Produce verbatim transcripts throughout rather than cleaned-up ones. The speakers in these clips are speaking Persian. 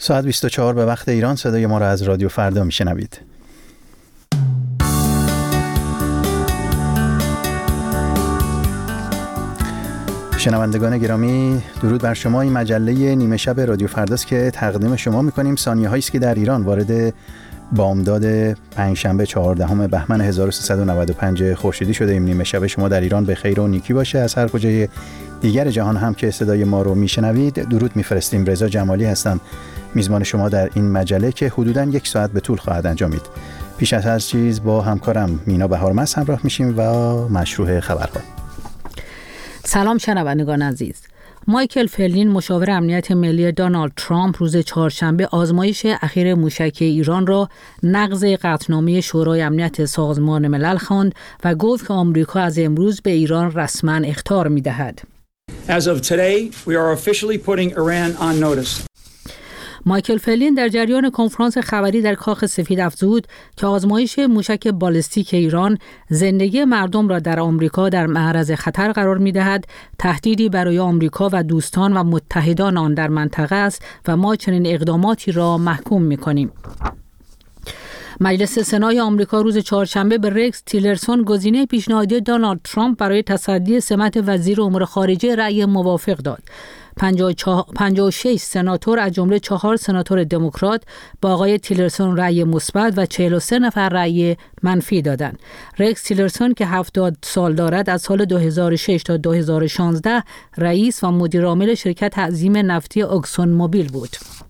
ساعت بیست و چهار به وقت ایران. صدای ما را از رادیو فردا میشنوید. شنوندگان گرامی، درود بر شما. این مجله نیمه شب رادیو فرداست که تقدیم شما میکنیم. ثانیه هایی است که در ایران وارد بامداد پنجشنبه چهاردهم بهمن هزار و سیصد و نود و پنج خورشیدی شده ایم. نیمه شب شما در ایران به خیر و نیکی باشه. از هر کجای دیگر جهان هم که صدای ما رو میشنوید درود میفرستیم. رضا جمالی هستم، میزبان شما در این مجله که حدوداً یک ساعت به طول خواهد انجامید. پیش از هر چیز با همکارم مینا بهارمست همراه میشیم و مشروع خبرها. سلام شنوندگان عزیز. مایکل فلین مشاور امنیت ملی دونالد ترامپ روز چهارشنبه آزمایش اخیر موشکی ایران را نقض قطعنامه شورای امنیت سازمان ملل خواند و گفت که آمریکا از امروز به ایران رسما اخطار می‌دهد. As of today, we are officially putting Iran on notice. مایکل فلین در جریان کنفرانس خبری در کاخ سفید افزود که آزمایش موشک بالستیک ایران زندگی مردم را در آمریکا در معرض خطر قرار می‌دهد، تهدیدی برای آمریکا و دوستان و متحدان آن در منطقه است و ما چنین اقداماتی را محکوم می‌کنیم. مجلس سنای آمریکا روز چهارشنبه به رکس تیلرسون گزینه پیشنهادی دونالد ترامپ برای تصدی سمت وزیر امور خارجه رأی موافق داد. پنجاه و شش سناتور از جمله چهار سناتور دموکرات با آقای تیلرسون رأی مثبت و چهل و سه نفر رأی منفی دادند. رکس تیلرسون که هفتاد سال دارد از سال دو هزار و شش تا دو هزار و شانزده رئیس و مدیر عامل شرکت تعظیم نفتی اکسون موبیل بود.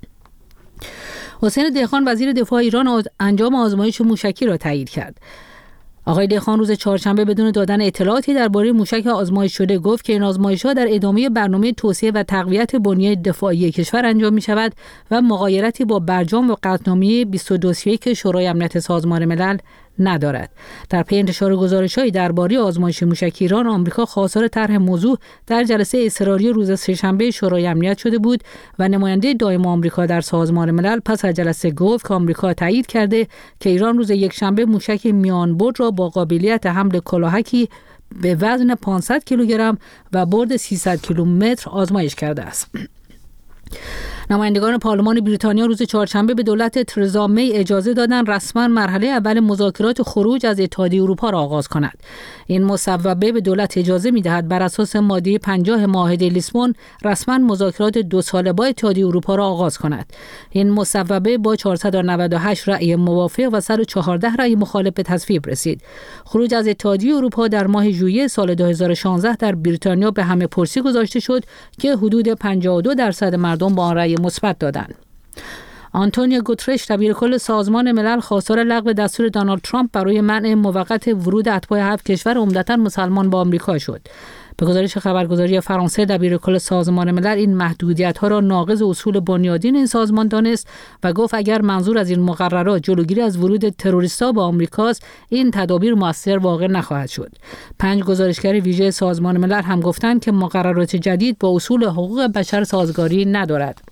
حسین دهقان وزیر دفاع ایران انجام آزمایش موشکی را تایید کرد. آقای دهقان روز چهارشنبه بدون دادن اطلاعاتی درباره موشک آزمایش شده گفت که این آزمایش‌ها در ادامه برنامه توسعه و تقویت بنیه دفاعی کشور انجام می‌شود و مغایرتی با برجام و قطعنامه بیست و دو سی و یک شورای امنیت سازمان ملل ندارد. در پی انتشار گزارش‌های درباره آزمایش موشک ایران، آمریکا خواستار طرح موضوع در جلسه اضطراری روز سه‌شنبه شورای امنیت شده بود و نماینده دائم آمریکا در سازمان ملل پس از جلسه گفت که آمریکا تایید کرده که ایران روز یکشنبه موشک میانبرد را با قابلیت حمل کلاهکی به وزن پانصد کیلوگرم و برد سیصد کیلومتر آزمایش کرده است. نمایندگان پارلمان بریتانیا روز چهارشنبه به دولت ترزا می اجازه دادند رسما مرحله اول مذاکرات خروج از اتحادیه اروپا را آغاز کند. این مصوبه به دولت اجازه می‌دهد بر اساس ماده پنجاه معاهده لیسبون رسما مذاکرات دو ساله با اتحادیه اروپا را آغاز کند. این مصوبه با چهارصد و نود و هشت رأی موافق و صد و چهارده رأی مخالف به تصویب رسید. خروج از اتحادیه اروپا در ماه ژوئیه سال دو هزار و شانزده در بریتانیا به همه پرسی گذاشته شد که حدود پنجاه و دو درصد مردم با آن رأی مثبت دادند. آنتونیو گوترش دبیر کل سازمان ملل خواستار لغو دستور دونالد ترامپ برای منع موقت ورود اتباع هفت کشور عمدتاً مسلمان به آمریکا شد. به گزارش خبرگزاری فرانسه، دبیر کل سازمان ملل این محدودیت‌ها را ناقض اصول بنیادین این سازمان دانست و گفت اگر منظور از این مقررات جلوگیری از ورود تروریست‌ها به آمریکاست، این تدابیر مؤثر واقع نخواهد شد. پنج گزارشگر ویژه سازمان ملل هم گفتند که مقررات جدید با اصول حقوق بشر سازگاری ندارد.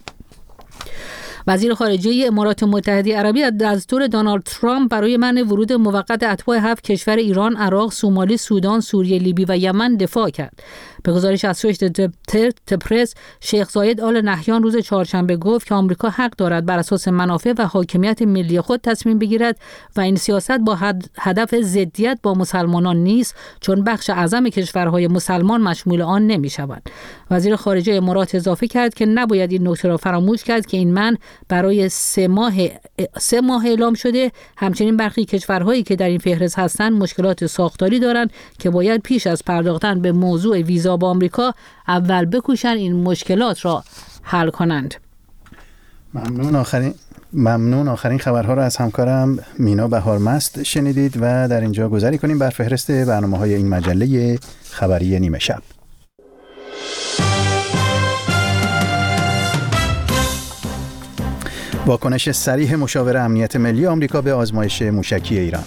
وزیر خارجه امارات متحده عربی از دستور دونالد ترامپ برای منع ورود موقت اتباع هفت کشور ایران، عراق، سومالی، سودان، سوریه، لیبی و یمن دفاع کرد. به گزارش اسوشییتد پرس، شیخ زاید آل نهیان روز چهارشنبه گفت که آمریکا حق دارد بر اساس منافع و حاکمیت ملی خود تصمیم بگیرد و این سیاست با هدف ضدیت با مسلمانان نیست، چون بخش اعظم کشورهای مسلمان مشمول آن نمی‌شوند. وزیر خارجه امارات اضافه کرد که نباید این نکته را فراموش کرد که این من برای سه ماه سه ماه اعلام شده. همچنین برخی کشورهایی که در این فهرست هستند مشکلات ساختاری دارند که باید پیش از پرداختن به موضوع ویزا با آمریکا اول بکوشن این مشکلات را حل کنند. ممنون. آخرین ممنون آخرین خبرها را از همکارم مینا بهارمست شنیدید و در اینجا گذاری کنیم بر فهرست برنامه‌های این مجله خبری نیمه شب. واکنش صریح مشاور امنیت ملی آمریکا به آزمایش موشکی ایران.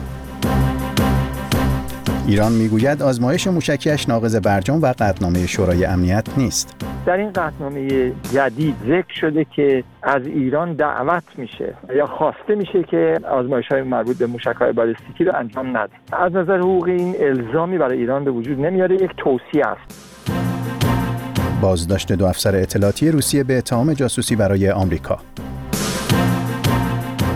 ایران میگوید آزمایش موشکیش ناقض برجام و قطعنامه شورای امنیت نیست. در این قطعنامه جدید ذکر شده که از ایران دعوت میشه یا خواسته میشه که آزمایش‌های مربوط به موشک‌های بالستیکی رو انجام نده. از نظر حقوقی این الزامی برای ایران به وجود نمیاره، یک توصیه است. بازداشت دو افسر اطلاعاتی روسیه به اتهام جاسوسی برای آمریکا.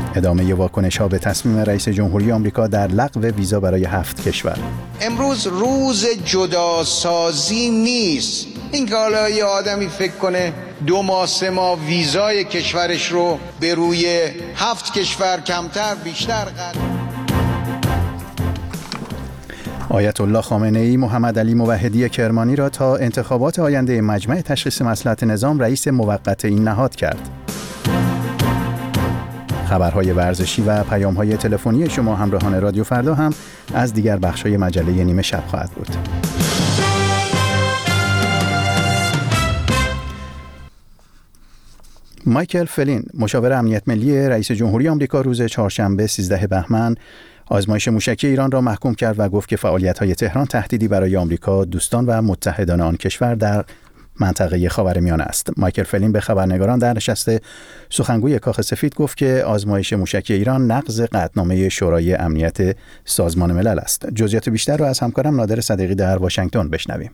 ادامه واکنش‌ها به تصمیم رئیس جمهوری آمریکا در لغو ویزا برای هفت کشور. امروز روز جداسازی نیست. این که حالا یه آدمی فکر کنه دو ماه سه ماه ویزای کشورش رو به روی هفت کشور کمتر بیشتر قرار. آیت الله خامنه‌ای محمد علی موحدی کرمانی را تا انتخابات آینده مجمع تشخیص مصلحت نظام رئیس موقت این نهاد کرد. خبرهای ورزشی و پیام‌های تلفنی شما همراهان رادیو فردا هم از دیگر بخش‌های مجله نیمه شب خواهد بود. مایکل فلین مشاور امنیت ملی رئیس جمهوری آمریکا روز چهارشنبه سیزده بهمن آزمایش موشکی ایران را محکوم کرد و گفت که فعالیت‌های تهران تهدیدی برای آمریکا، دوستان و متحدان آن کشور در منطقه خاورمیانه است. مایکل فلین به خبرنگاران در نشست سخنگوی کاخ سفید گفت که آزمایش موشکی ایران نقض قطعنامه شورای امنیت سازمان ملل است. جزئیات بیشتر را از همکارم نادر صدیقی در واشنگتن بشنویم.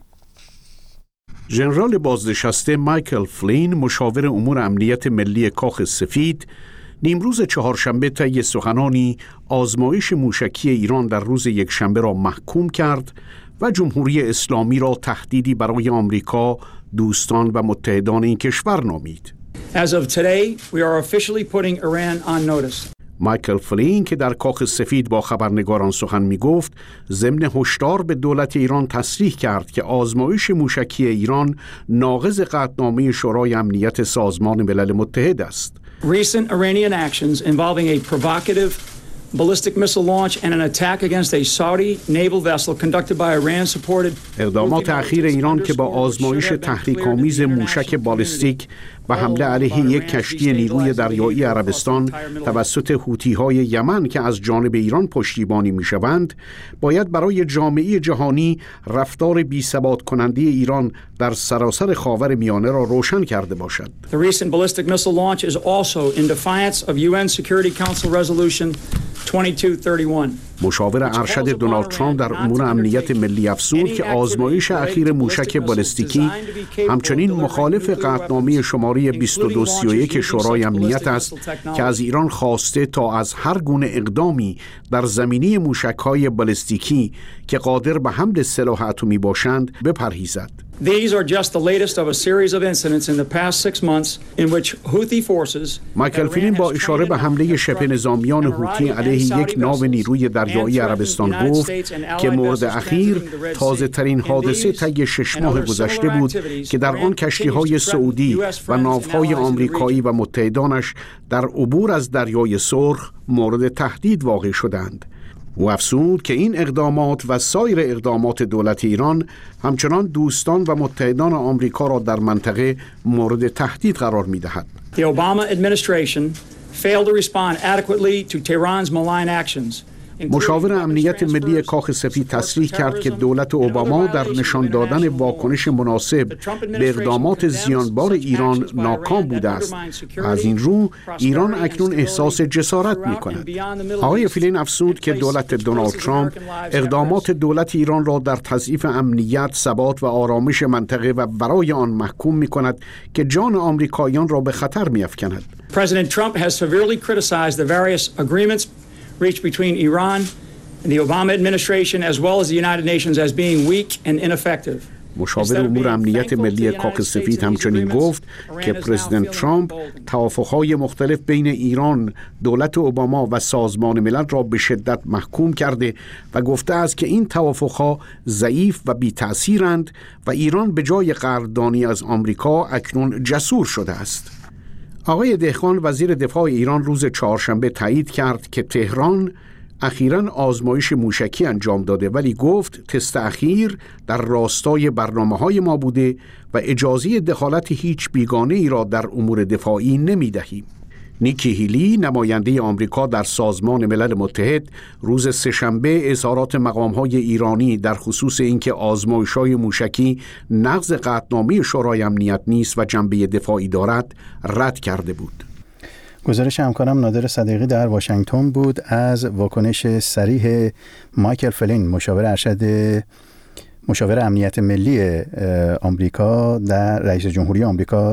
ژنرال بازنشسته مایکل فلین مشاور امور امنیت ملی کاخ سفید نیمروز چهارشنبه طی سخنانی آزمایش موشکی ایران در روز یکشنبه را محکوم کرد و جمهوری اسلامی را تهدیدی برای آمریکا، دوستان و متحدان این کشور نامید. As of today, we are officially putting Iran on notice. مایکل فلین که در کاخ سفید با خبرنگاران سخن می گفت، ضمن هشدار به دولت ایران تصریح کرد که آزمایش موشکی ایران ناقض قطعنامه شورای امنیت سازمان ملل متحد است. Recent Iranian actions involving a provocative ballistic missile launch and an attack against a Saudi naval vessel conducted by Iran supported. اقدامات اخیر ایران که با آزمایش تحریک‌آمیز موشک بالستیک و حمله علیه یک کشتی نیروی دریایی عربستان توسط حوثی‌های یمن که از جانب ایران پشتیبانی می‌شوند، باید برای جامعه جهانی رفتار بی‌ثبات کننده ایران در سراسر خاورمیانه را روشن کرده باشد. The recent ballistic missile launch is also in defiance of U N Security Council Resolution twenty-two thirty-one. مشاور ارشد دونالد ترامپ در امور امنیت ملی افزود که آزمایش اخیر موشک بالستیکی همچنین مخالف قطعنامه شماره بیست و دو سی و یک شورای امنیت است که از ایران خواسته تا از هر گونه اقدامی در زمینه موشک‌های بالستیکی که قادر به حمل سلاح اتمی باشند بپرهیزد. These are just the latest of a series of incidents in the past six months in which Houthi forces. مایکل فلین با اشاره به حمله شبه نظامیان حوثی علیه یک ناو نیروی دریایی عربستان گفت که مورد اخیر تازه ترین حادثه طی شش ماه گذشته بود که در آن کشتی‌های سعودی و ناوهای آمریکایی و متحدانش در عبور از دریای سرخ مورد تهدید واقع شدند. او افزود که این اقدامات و سایر اقدامات دولت ایران همچنان دوستان و متحدان آمریکا را در منطقه مورد تهدید قرار می‌دهد. The Obama administration failed to respond adequately to Tehran's malign actions. مشاور امنیت ملی کاخ سفید تصریح کرد که دولت اوباما در نشان دادن واکنش مناسب به اقدامات زیانبار ایران ناکام بوده است و از این رو ایران اکنون احساس جسارت می کند. آقای فلین افزود که دولت دونالد ترامپ اقدامات دولت ایران را در تضعیف امنیت، ثبات و آرامش منطقه و برای آن محکوم می کند که جان آمریکاییان را به خطر می افکند. President Trump has severely criticized the various agreements reached between Iran and the Obama administration as well as the United Nations as being weak and ineffective. مشاور امور امنیت ملی کاخ سفید همچنین گفت که پرزیدنت ترامپ توافق‌های مختلف بین ایران، دولت اوباما و سازمان ملل را به شدت محکوم کرده و گفته است که این توافق‌ها ضعیف و بی‌تأثیرند و ایران به جای قدردانی از آمریکا اکنون جسور شده است. آقای دهقان وزیر دفاع ایران روز چهارشنبه تایید کرد که تهران اخیراً آزمایش موشکی انجام داده، ولی گفت تست اخیر در راستای برنامه‌های ما بوده و اجازه دخالت هیچ بیگانه ای را در امور دفاعی نمی دهیم. نیکی هیلی نماینده آمریکا در سازمان ملل متحد روز سه‌شنبه اظهارات مقام‌های ایرانی در خصوص اینکه آزمایش‌های موشکی نقض قطعنامه شورای امنیت نیست و جنبه دفاعی دارد رد کرده بود. گزارش همکارم نادر صدیقی در واشنگتن بود از واکنش صریح مایکل فلین مشاور ارشد مشاور امنیت ملی آمریکا در رئیس جمهوری آمریکا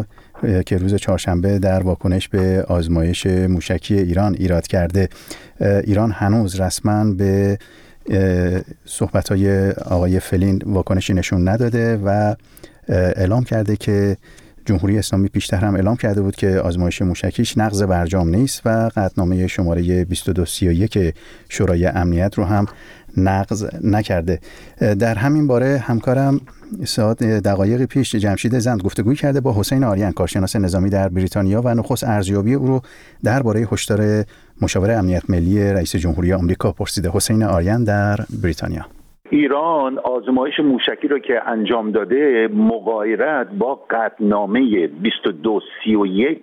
که روز چهارشنبه در واکنش به آزمایش موشکی ایران ایراد کرده. ایران هنوز رسما به صحبت‌های آقای فلین واکنشی نشون نداده و اعلام کرده که جمهوری اسلامی پیشتر هم اعلام کرده بود که آزمایش موشکیش نقض برجام نیست و قطعنامه شماره بیست و دو سی و یک شورای امنیت رو هم نقض نکرده. در همین باره همکارم ساعت دقایقی پیش جمشید زند گفتگوی کرده با حسین آریان، کارشناس نظامی در بریتانیا و نخست ارزیابی او رو درباره هشدار مشاور امنیت ملی رئیس جمهوری آمریکا پرسیده. حسین آریان در بریتانیا: ایران آزمایش موشکی رو که انجام داده مغایرت با قطعنامه بیست و دو سی و یک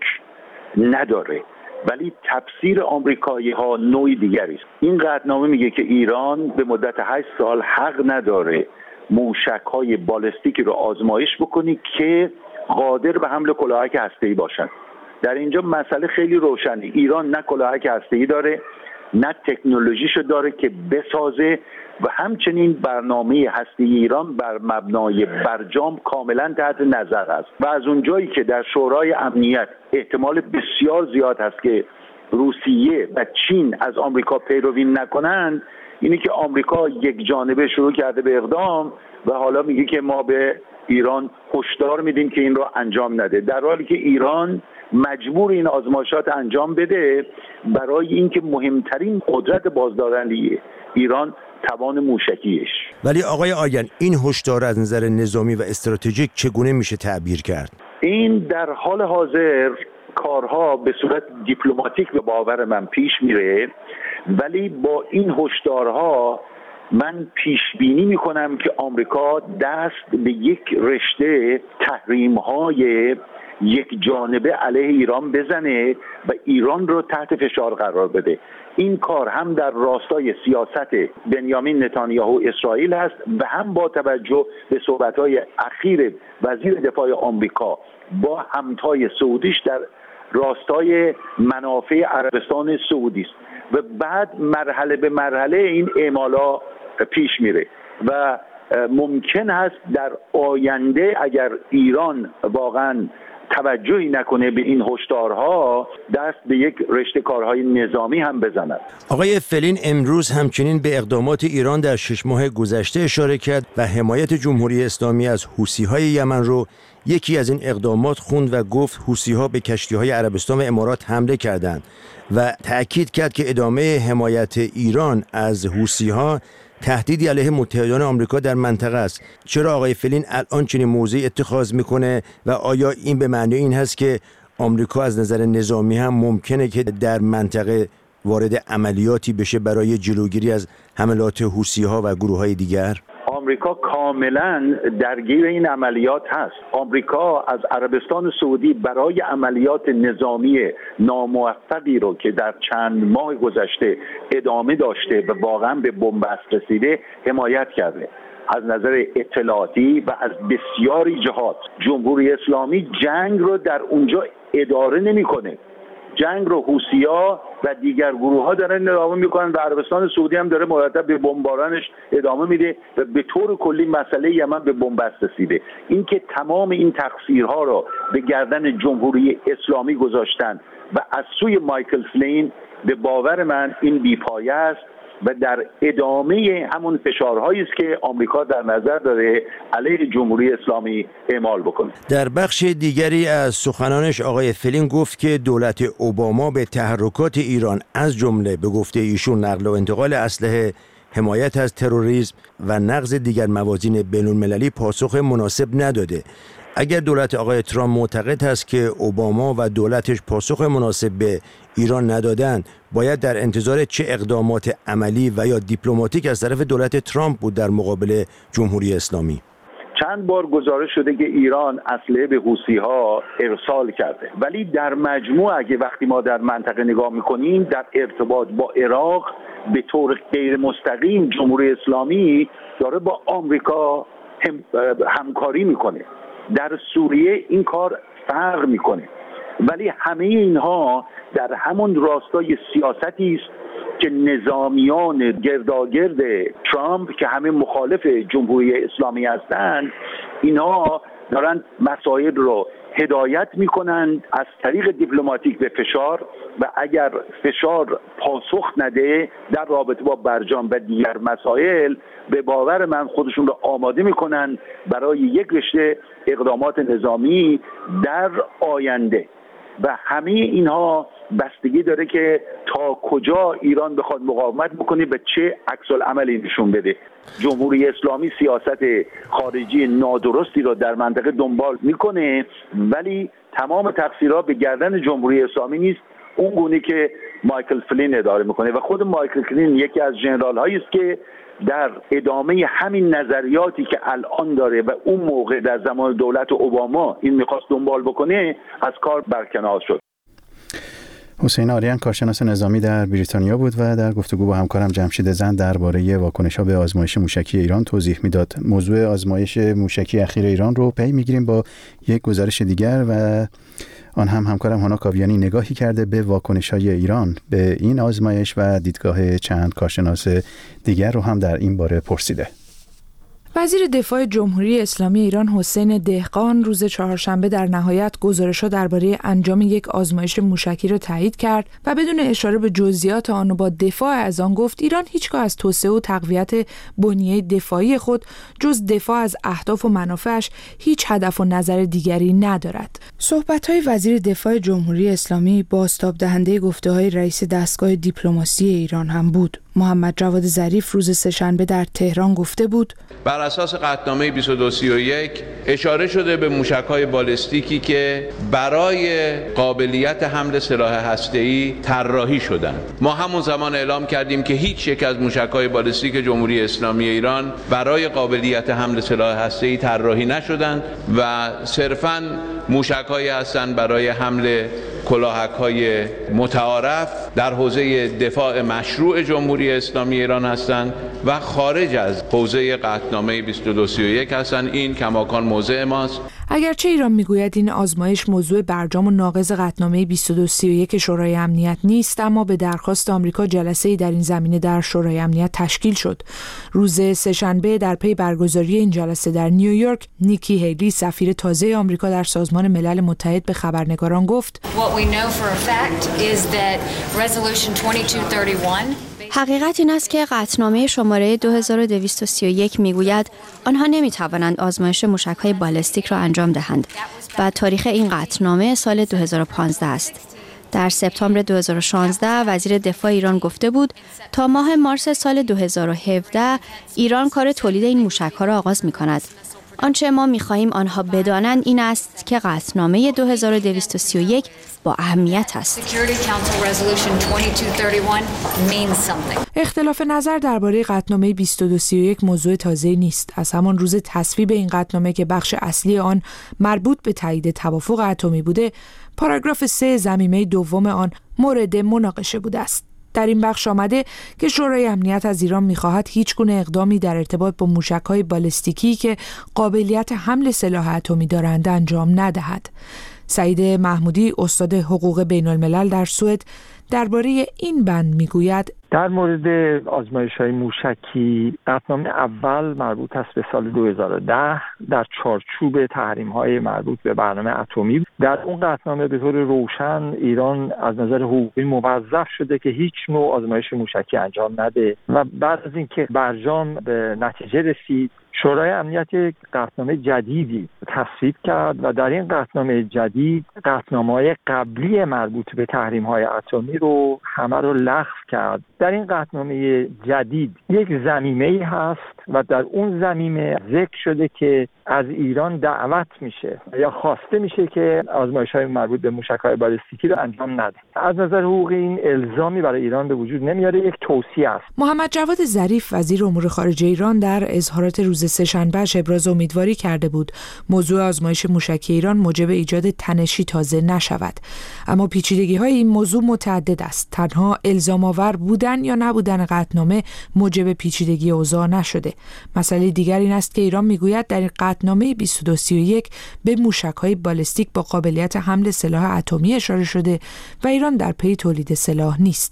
نداره، ولی تفسیر آمریکایی ها نوعی دیگری است. این قطعنامه میگه که ایران به مدت هشت سال حق نداره موشک های بالستیکی رو آزمایش بکنی که قادر به حمل کلاهک هسته‌ای باشن. در اینجا مسئله خیلی روشنه، ایران نه کلاهک هسته‌ای داره، نه تکنولوژیشو داره که بسازه و همچنین برنامه هستی ایران بر مبنای برجام کاملا تحت نظر است و از اونجایی که در شورای امنیت احتمال بسیار زیاد هست که روسیه و چین از آمریکا پیروی نکنند، اینی که آمریکا یک جانبه شروع کرده به اقدام و حالا میگه که ما به ایران هشدار میدیم که این رو انجام نده، در حالی که ایران مجبور این آزمایشات انجام بده برای اینکه مهمترین قدرت بازدارندگی ایران توان موشکیش. ولی آقای آریان، این هشدار از نظر نظامی و استراتژیک چگونه میشه تعبیر کرد؟ این در حال حاضر کارها به صورت دیپلماتیک به باور من پیش میره، ولی با این هشدارها من پیش بینی میکنم که آمریکا دست به یک رشته تحریم‌های یک جانبه علیه ایران بزنه و ایران رو تحت فشار قرار بده. این کار هم در راستای سیاست بنیامین نتانیاهو اسرائیل هست و هم با توجه به صحبت‌های اخیر وزیر دفاع آمریکا با همتای سعودیش در راستای منافع عربستان سعودی است و بعد مرحله به مرحله این اعمالا پیش میره و ممکن هست در آینده اگر ایران واقعا توجهی نکنه به این هشدارها دست به یک رشته کارهای نظامی هم بزند. آقای فلین امروز همچنین به اقدامات ایران در شش ماه گذشته اشاره کرد و حمایت جمهوری اسلامی از حوثی‌های یمن رو یکی از این اقدامات خوند و گفت حوثی‌ها به کشتی‌های عربستان و امارات حمله کردند و تأکید کرد که ادامه حمایت ایران از حوثی‌ها تهدیدی علیه متحدان آمریکا در منطقه است. چرا آقای فلین الان چنین موضعی اتخاذ میکنه و آیا این به معنی این هست که آمریکا از نظر نظامی هم ممکنه که در منطقه وارد عملیاتی بشه برای جلوگیری از حملات حوثی‌ها و گروه‌های دیگر؟ آمریکا کاملا درگیر این عملیات هست. آمریکا از عربستان سعودی برای عملیات نظامی ناموفقی رو که در چند ماه گذشته ادامه داشته و واقعا به بنبست رسیده حمایت کرده. از نظر اطلاعاتی و از بسیاری جهات جمهوری اسلامی جنگ رو در اونجا اداره نمی‌کنه. جنگ رو حوثی‌ها و دیگر گروه‌ها دارن ادامه میکنن و عربستان سعودی هم داره مرتب به بمبارانش ادامه میده و به طور کلی مسئله یمن به بنبست رسیده. اینکه تمام این تقصیرها رو به گردن جمهوری اسلامی گذاشتن و از سوی مایکل فلین به باور من این بی‌پایه است و در ادامه همون فشارهایی است که آمریکا در نظر داره علیه جمهوری اسلامی اعمال بکنه. در بخش دیگری از سخنانش آقای فلین گفت که دولت اوباما به تحرکات ایران از جمله به گفته ایشون نقل و انتقال اسلحه، حمایت از تروریسم و نقض دیگر موازین بین‌المللی پاسخ مناسب نداده. اگر دولت آقای ترامپ معتقد است که اوباما و دولتش پاسخ مناسب به ایران ندادند، باید در انتظار چه اقدامات عملی و یا دیپلماتیک از طرف دولت ترامپ بود در مقابل جمهوری اسلامی؟ چند بار گزارش شده که ایران اسلحه به حوثی‌ها ارسال کرده، ولی در مجموع اگه وقتی ما در منطقه نگاه می‌کنیم در ارتباط با عراق به طور غیر مستقیم جمهوری اسلامی داره با آمریکا هم، همکاری میکنه. در سوریه این کار فرق میکنه، ولی همه اینها در همون راستای سیاستی است که نظامیان گرداگرد ترامپ که همه مخالف جمهوری اسلامی هستند، اینها دارن مسائل رو هدایت میکنند از طریق دیپلماتیک به فشار و اگر فشار پاسخ نده در رابطه با برجام و دیگر مسائل به باور من خودشون رو آماده میکنن برای یک رشته اقدامات نظامی در آینده و همه اینها بستگی داره که تا کجا ایران بخواد مقاومت بکنه و چه عکس العملی نشون بده. جمهوری اسلامی سیاست خارجی نادرستی رو در منطقه دنبال میکنه ولی تمام تقصیرها به گردن جمهوری اسلامی نیست، اون گونه که مایکل فلین اداره میکنه و خود مایکل فلین یکی از ژنرال هایی است که در ادامه همین نظریاتی که الان داره و اون موقع در زمان دولت اوباما این میخواست دنبال بکنه از کار برکنار شد. حسین آریان کارشناس نظامی در بریتانیا بود و در گفتگو با همکارم جمشید زند درباره واکنش‌ها به آزمایش موشکی ایران توضیح میداد. موضوع آزمایش موشکی اخیر ایران رو پی میگیریم با یک گزارش دیگر و آن هم همکارم هانا کاویانی نگاهی کرده به واکنش‌های ایران به این آزمایش و دیدگاه چند کارشناس دیگر رو هم در این باره پرسیده. وزیر دفاع جمهوری اسلامی ایران حسین دهقان روز چهارشنبه در نهایت گزارش‌ها درباره انجام یک آزمایش موشکی را تایید کرد و بدون اشاره به جزئیات آن و با دفاع از آن گفت ایران هیچگاه از توسعه و تقویت بنیه دفاعی خود جز دفاع از اهداف و منافعش هیچ هدف و نظر دیگری ندارد. صحبت‌های وزیر دفاع جمهوری اسلامی بازتاب دهنده گفته‌های رئیس دستگاه دیپلماسی ایران هم بود. محمد جواد ظریف روز سه‌شنبه در تهران گفته بود بر اساس قطعنامه بیست و دو سی و یک اشاره شده به موشک‌های بالستیکی که برای قابلیت حمل سلاح هسته‌ای طراحی شدند. ما همون زمان اعلام کردیم که هیچ یک از موشک‌های بالستیک جمهوری اسلامی ایران برای قابلیت حمل سلاح هسته‌ای طراحی نشدند و صرفاً موشک‌هایی هستند برای حمل کلاهک‌های متعارف در حوزه دفاع مشروع جمهوری اسلامی ایران هستند و خارج از حوزه قطعنامه بیست و دو سی و یک هستند. این کماکان موضع ماست. اگرچه ایران میگوید این آزمایش موضوع برجام و ناقض قطعنامه بیست و دو سی و یک شورای امنیت نیست، اما به درخواست آمریکا جلسه‌ای در این زمینه در شورای امنیت تشکیل شد. روز سه‌شنبه در پی برگزاری این جلسه در نیویورک، نیکی هیلی سفیر تازه آمریکا در سازمان ملل متحد به خبرنگاران گفت حقیقت این است که قطعنامه شماره دو هزار و دویست و سی و یک میگوید آنها نمیتوانند آزمایش موشک‌های بالستیک را انجام دهند و تاریخ این قطعنامه سال دو هزار و پانزده است. در سپتامبر دو هزار و شانزده وزیر دفاع ایران گفته بود تا ماه مارس سال دو هزار و هفده ایران کار تولید این موشک‌ها را آغاز می‌کند. آنچه ما می‌خواهیم آنها بدانند این است که قطعنامه دو هزار و دویست و سی و یک با اهمیت است. اختلاف نظر درباره قطعنامه بیست و دو سی و یک موضوع تازه نیست. از همان روز تصویب این قطعنامه که بخش اصلی آن مربوط به تایید توافق اتمی بوده، پاراگراف سه ضمیمه دوم آن مورد مناقشه بوده است. در این بخش آمده که شورای امنیت از ایران می‌خواهد هیچ گونه اقدامی در ارتباط با موشک‌های بالستیکی که قابلیت حمل سلاح اتمی دارند انجام ندهد. سعید محمودی استاد حقوق بین الملل در سوئد درباره این بند میگوید در مورد آزمایش‌های موشکی قطعنامه اول مربوط است به سال دو هزار و ده در چارچوب تحریم‌های مربوط به برنامه اتمی. در اون قطعنامه به طور روشن ایران از نظر حقوقی موظف شده که هیچ نوع آزمایش موشکی انجام نده و بعد از اینکه برجام به نتیجه رسید شورای امنیت قطعنامه جدیدی تصویب کرد و در این قطعنامه جدید قطعنامه‌های قبلی مربوط به تحریم‌های اتمی رو همه رو لغو کرد. در این قطعنامه جدید یک ضمیمه‌ای هست و در اون ضمیمه ذکر شده که از ایران دعوت میشه یا خواسته میشه که آزمایش‌های مربوط به موشک‌های بالستیکی رو انجام نده. از نظر حقوقی این الزامی برای ایران به وجود نمیاره، یک توصیه است. محمد جواد ظریف وزیر امور خارجه ایران در اظهارات روز سه‌شنبه ابراز امیدواری کرده بود موضوع آزمایش موشکی ایران موجب ایجاد تنشی تازه نشود، اما پیچیدگی‌های این موضوع متعدد است. تنها الزام آور بودن یا نبودن قطعنامه موجب پیچیدگی اوضاع نشده. مسئله دیگر این است که ایران میگوید در این قطعنامه بیست و دو سی و یک به موشک‌های بالستیک با قابلیت حمل سلاح اتمی اشاره شده و ایران در پی تولید سلاح نیست.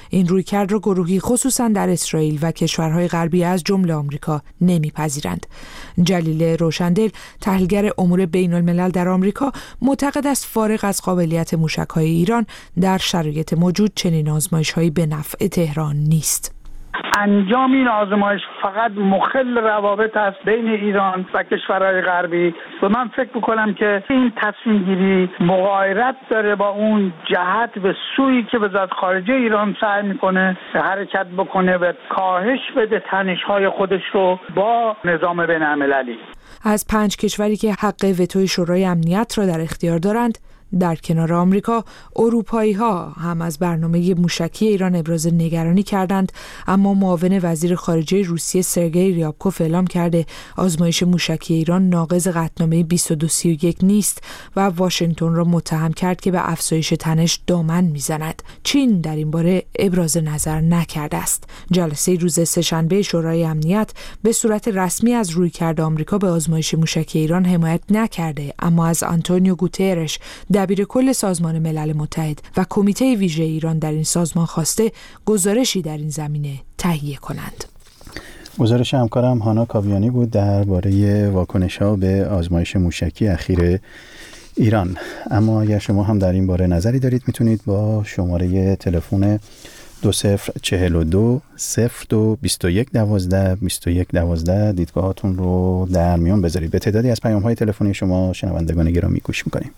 این رویکرد را گروهی خصوصا در اسرائیل و کشورهای غربی از جمله آمریکا نمیپذیرند. جلیل روشندل، تحلیلگر امور بین الملل در آمریکا، معتقد است فارغ از قابلیت موشک‌های ایران در شرایط موجود چنین آزمایش‌هایی به نفع تهران نیست. انجام این آزمایش فقط مخل روابط است بین ایران و کشورهای غربی و من فکر میکنم که این تصمیم گیری مغایرت داره با اون جهت و سویی که وزارت خارجه ایران سعی میکنه حرکت بکنه و کاهش بده تنش‌های خودش رو با نظام بین المللی. از پنج کشوری که حق وتوی شورای امنیت را در اختیار دارند، در کنار آمریکا، اروپایی ها هم از برنامه موشکی ایران ابراز نگرانی کردند، اما معاون وزیر خارجه روسیه سرگئی ریابکوف اعلام کرده آزمایش موشکی ایران ناقض قطعنامه بیست و دو سی و یک نیست و واشنگتن را متهم کرد که به افزایش تنش دامن میزند. چین در این باره ابراز نظر نکرده است. جلسه روز سه‌شنبه شورای امنیت به صورت رسمی از رویکرد آمریکا به آزمایش موشکی ایران حمایت نکرده، اما از آنتونیو گوترش، دبیر کل سازمان ملل متحد و کمیته ویژه ایران در این سازمان خواسته گزارشی در این زمینه تهیه کنند. گزارش همکارم هانا کاویانی بود درباره واکنش‌ها به آزمایش موشکی اخیر ایران. اما اگر شما هم در این باره نظری دارید میتونید با شماره تلفن دو صفر چهل و دو صفر دو بیست و یک دوازده بیست و یک دوازده دیدگاهاتون رو در میان بذارید. به تعدادی از پیام‌های تلفنی شما شنوندگان گرامی گوش می‌کنیم.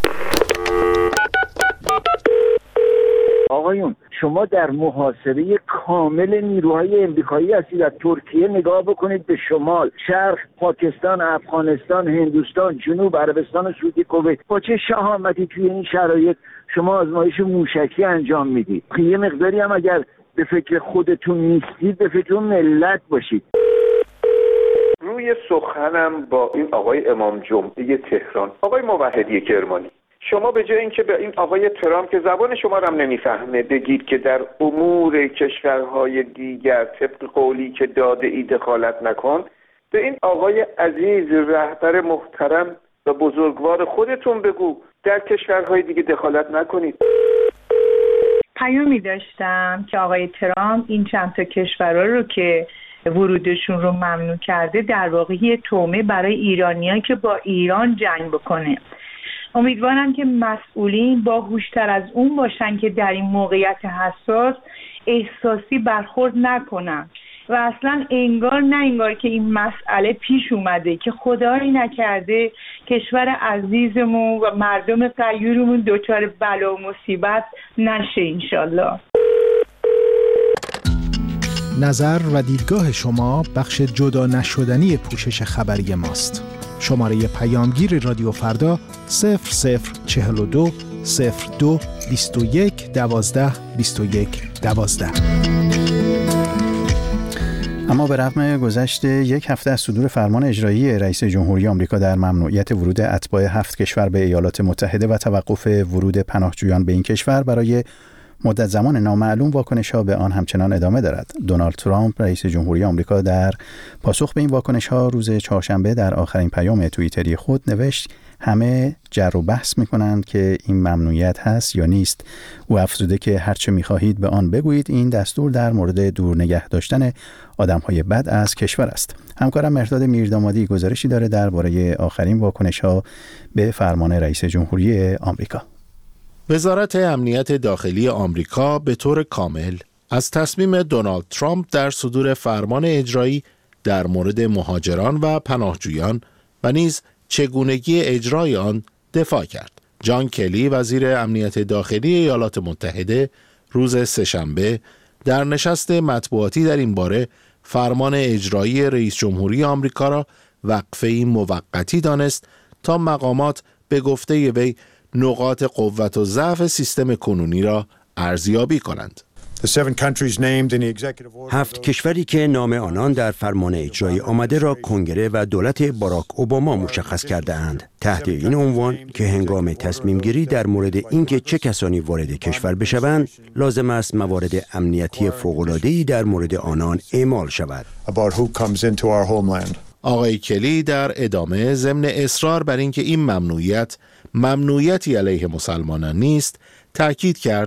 آقایون، شما در محاصره کامل نیروهای امریکایی هستید. از ترکیه نگاه بکنید به شمال، شرق، پاکستان، افغانستان، هندوستان، جنوب، عربستان سعودی، کویت. با چه شهامتی توی این شرایط شما آزمایش موشکی انجام میدید؟ یه مقداری هم اگر به فکر خودتون نیستید به فکر ملت باشید. روی سخنم با این آقای امام جمعه تهران، آقای موحدی کرمانی، شما به جای اینکه به این آقای ترامپ که زبان شما رو هم نمیفهمه بگید که در امور کشورهای دیگر طبق قولی که داده ای دخالت نکن، به این آقای عزیز رهبر محترم و بزرگوار خودتون بگو در کشورهای دیگه دخالت نکنید. پیامی داشتم که آقای ترامپ این چند تا کشورها رو که ورودشون رو ممنوع کرده در واقع یه تومه برای ایرانیان که با ایران جنگ بکنه. امیدوارم که مسئولین باهوشتر از اون باشن که در این موقعیت حساس احساسی برخورد نکنن و اصلا انگار نه انگار که این مسئله پیش اومده که خدایی نکرده کشور عزیزمون و مردم غیورمون دچار بلا و مصیبت نشه انشالله. نظر و دیدگاه شما بخش جدا نشدنی پوشش خبری ماست. شماره پیامگیر رادیو فردا صفر صفر چهل و دو صفر دو بیست و یک دوازده بیست و یک دوازده. اما به رغم گذشت یک هفته از صدور فرمان اجرایی رئیس جمهوری آمریکا در ممنوعیت ورود اتباع هفت کشور به ایالات متحده و توقف ورود پناهجویان به این کشور برای مدت زمان نامعلوم، واکنش‌ها به آن همچنان ادامه دارد. دونالد ترامپ رئیس جمهوری آمریکا در پاسخ به این واکنش‌ها روز چهارشنبه در آخرین پیام توییتری خود نوشت همه جر و بحث می‌کنند که این ممنوعیت هست یا نیست. او افزوده که هرچه می‌خواهید به آن بگویید، این دستور در مورد دور نگه داشتن آدم‌های بد از کشور است. همکارم مهرداد میردامادی گزارشی داره درباره آخرین واکنش‌ها به فرمان رئیس جمهوری آمریکا. وزارت امنیت داخلی آمریکا به طور کامل از تصمیم دونالد ترامپ در صدور فرمان اجرایی در مورد مهاجران و پناهجویان و نیز چگونگی اجرای آن دفاع کرد. جان کلی، وزیر امنیت داخلی ایالات متحده، روز سه‌شنبه در نشست مطبوعاتی در این باره فرمان اجرایی رئیس جمهوری آمریکا را وقفه‌ای موقتی دانست تا مقامات به گفته وی نقاط قوت و ضعف سیستم کنونی را ارزیابی کنند. هفت کشوری که نام آنان در فرمان اجرایی آمده را کنگره و دولت باراک اوباما مشخص کرده اند. تحت این عنوان که هنگام تصمیم گیری در مورد اینکه چه کسانی وارد کشور بشوند، لازم است موارد امنیتی فوق‌العاده‌ای در مورد آنان اعمال شود. آقای کلی در ادامه ضمن اصرار بر اینکه این ممنوعیت ممنوعیتی علیه مسلمانان نیست، تأکید کرد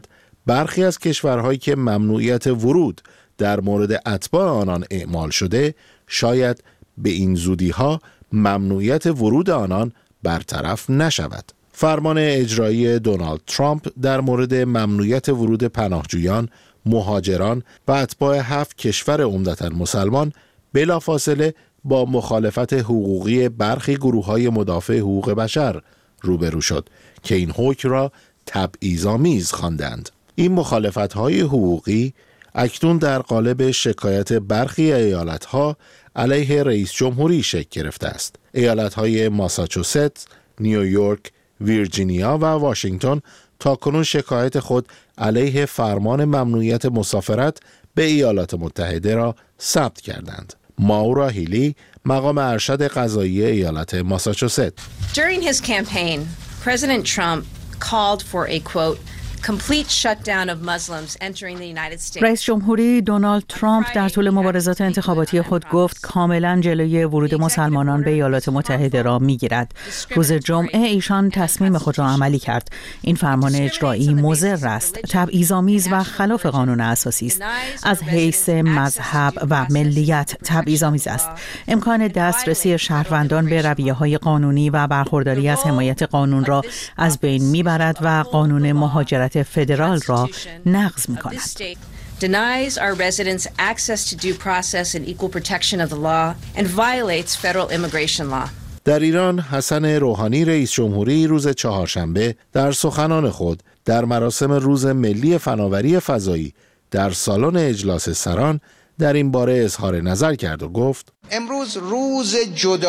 برخی از کشورهایی که ممنوعیت ورود در مورد اتباع آنان اعمال شده شاید به این زودی‌ها ممنوعیت ورود آنان برطرف نشود. فرمان اجرایی دونالد ترامپ در مورد ممنوعیت ورود پناهجویان، مهاجران و اتباع هفت کشور عمدتاً مسلمان بلافاصله با مخالفت حقوقی برخی گروه‌های مدافع حقوق بشر روبرو شد که این حکم را تبعیض‌آمیز خواندند. این مخالفت‌های حقوقی اکنون در قالب شکایت برخی ایالت‌ها علیه رئیس جمهوری شکل گرفته است. ایالت‌های ماساچوست، نیویورک، ویرجینیا و واشنگتن تاکنون شکایت خود علیه فرمان ممنوعیت مسافرت به ایالات متحده را ثبت کردند. ماورا هیلی، مقام ارشد قضایی ایالت ماساچوست. During his campaign, President Trump called for a quote complete shutdown of Muslims entering the United States. رئیس جمهوری دونالد ترامپ در طول مبارزات انتخاباتی خود گفت کاملا جلوی ورود مسلمانان به ایالات متحده را میگیرد. روز جمعه ایشان تصمیم خود را عملی کرد. این فرمان اجرایی مضر است، تبعیض‌آمیز و خلاف قانون اساسی است. از حیث مذهب و ملیت تبعیض‌آمیز است. امکان دسترسی شهروندان به رویه‌های قانونی و برخورداری از حمایت قانون را از بین میبرد و قانون مهاجرت فدرال را نقض می‌کند. Denies our residents access to due process and equal protection of the law and violates federal immigration law. در ایران حسن روحانی رئیس جمهوری روز چهارشنبه در سخنان خود در مراسم روز ملی فناوری فضایی در سالن اجلاس سران در این باره اظهار نظر کرد و گفت امروز روز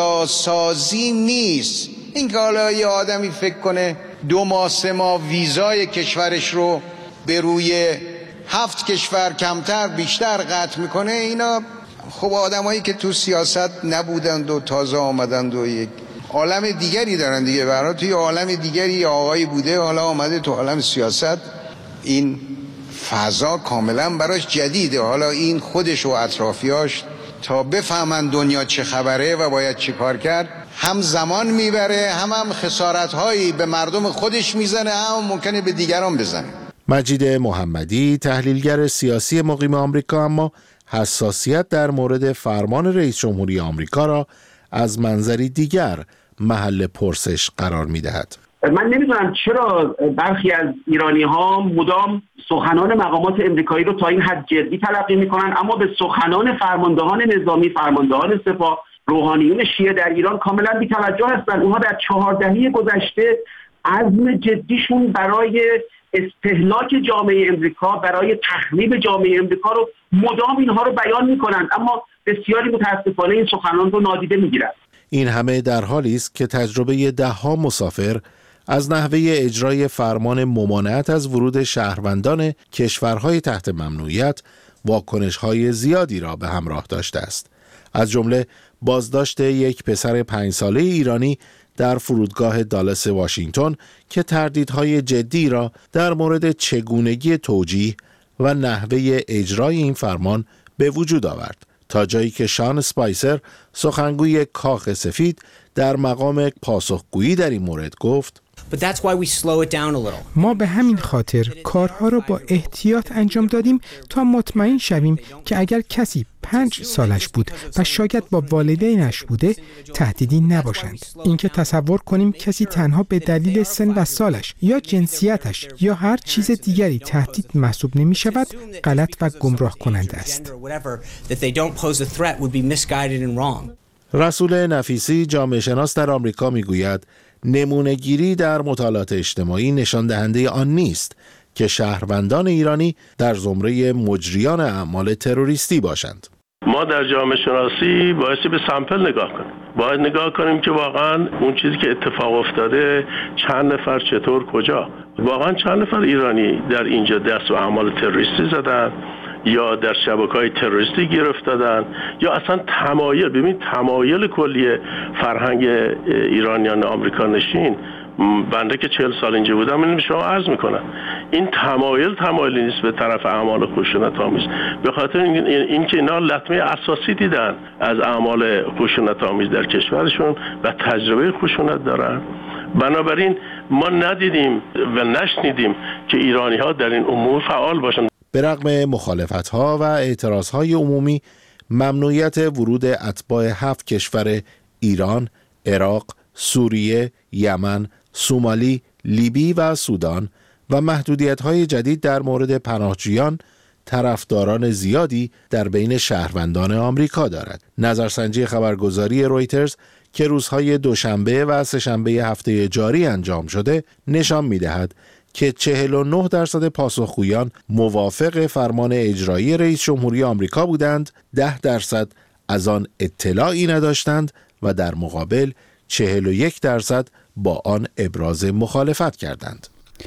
جداسازی نیست. این که حالا یه آدمی فکر کنه دو ماه سه ماه ویزای کشورش رو به روی هفت کشور کمتر بیشتر قطع میکنه، اینا خب آدمایی که تو سیاست نبودند و تازه آمدند و یک عالم دیگری دارن دیگه. برای توی عالم دیگری آقایی بوده، حالا آمده تو عالم سیاست. این فضا کاملا براش جدیده. حالا این خودش و اطرافیاش تا بفهمن دنیا چه خبره و باید چی کار کرد هم زمان میبره، هم هم خسارت‌هایی به مردم خودش میزنه، هم ممکنه به دیگران بزنه. مجید محمدی، تحلیلگر سیاسی مقیم آمریکا، اما حساسیت در مورد فرمان رئیس جمهوری آمریکا را از منظری دیگر محل پرسش قرار میدهد. من نمیدونم چرا برخی از ایرانی‌ها مدام سخنان مقامات امریکایی رو تا این حد جدی تلقی میکنن، اما به سخنان فرماندهان نظامی، فرماندهان سپاه، روحانیون شیعه در ایران کاملا بی‌توجه هستند. اونها در چهار دهه گذشته عزم جدیشون برای استهلاک جامعه امریکا، برای تخریب جامعه امریکا رو مدام اینها رو بیان میکنند، اما بسیاری متاسفانه این سخنان رو نادیده میگیرند. این همه در حالی است که تجربه ده‌ها مسافر از نحوه اجرای فرمان ممانعت از ورود شهروندان کشورهای تحت ممنوعیت واکنش‌های زیادی را به همراه داشته است. از جمله بازداشت یک پسر پنج ساله ایرانی در فرودگاه دالاس واشنگتن که تردیدهای جدی را در مورد چگونگی توجیه و نحوه اجرای این فرمان به وجود آورد، تا جایی که شان اسپایسر، سخنگوی کاخ سفید، در مقام پاسخگویی در این مورد گفت ما به همین خاطر کارها را با احتیاط انجام دادیم تا مطمئن شویم که اگر کسی پنج سالش بود و شاید با والدینش بوده تهدیدی نباشند. اینکه تصور کنیم کسی تنها به دلیل سن و سالش یا جنسیتش یا هر چیز دیگری تهدید محسوب نمی شود غلط و گمراه کننده است. رسول نفیسی، جامعه شناس در آمریکا، میگوید نمونه گیری در مطالعات اجتماعی نشان دهنده آن نیست که شهروندان ایرانی در زمره مجریان اعمال تروریستی باشند. ما در جامعه شناسی بایستی به سامپل نگاه کنیم. باید نگاه کنیم که واقعا اون چیزی که اتفاق افتاده چند نفر چطور کجا، واقعا چند نفر ایرانی در اینجا دست به اعمال تروریستی زدن یا در شبکه‌های تروریستی گرفت دادن یا اصلا تمایل، ببین تمایل کلی فرهنگ ایرانیان آمریکا نشین، بنده که چهل سال اینجا بودم اینو به شما عرض میکنم، این تمایل تمایلی نیست به طرف اعمال خشونت‌آمیز، به خاطر این, این که اینا لطمه اساسی دیدن از اعمال خشونت‌آمیز در کشورشون و تجربه خشونت دارن. بنابراین ما ندیدیم و نشنیدیم که ایرانی ها در این امور فعال باشن. به رغم مخالفت ها و اعتراض های عمومی، ممنوعیت ورود اتباع هفت کشور ایران، عراق، سوریه، یمن، سومالی، لیبی و سودان و محدودیت‌های جدید در مورد پناهجویان طرفداران زیادی در بین شهروندان آمریکا دارد. نظرسنجی خبرگزاری رویترز که روزهای دوشنبه و سه‌شنبه هفته جاری انجام شده نشان می‌دهد که چهل و نه درصد پاسخگویان موافق فرمان اجرایی رئیس جمهوری آمریکا بودند، ده درصد از آن اطلاعی نداشتند و در مقابل چهل و یک درصد با آن ابراز مخالفت کردند.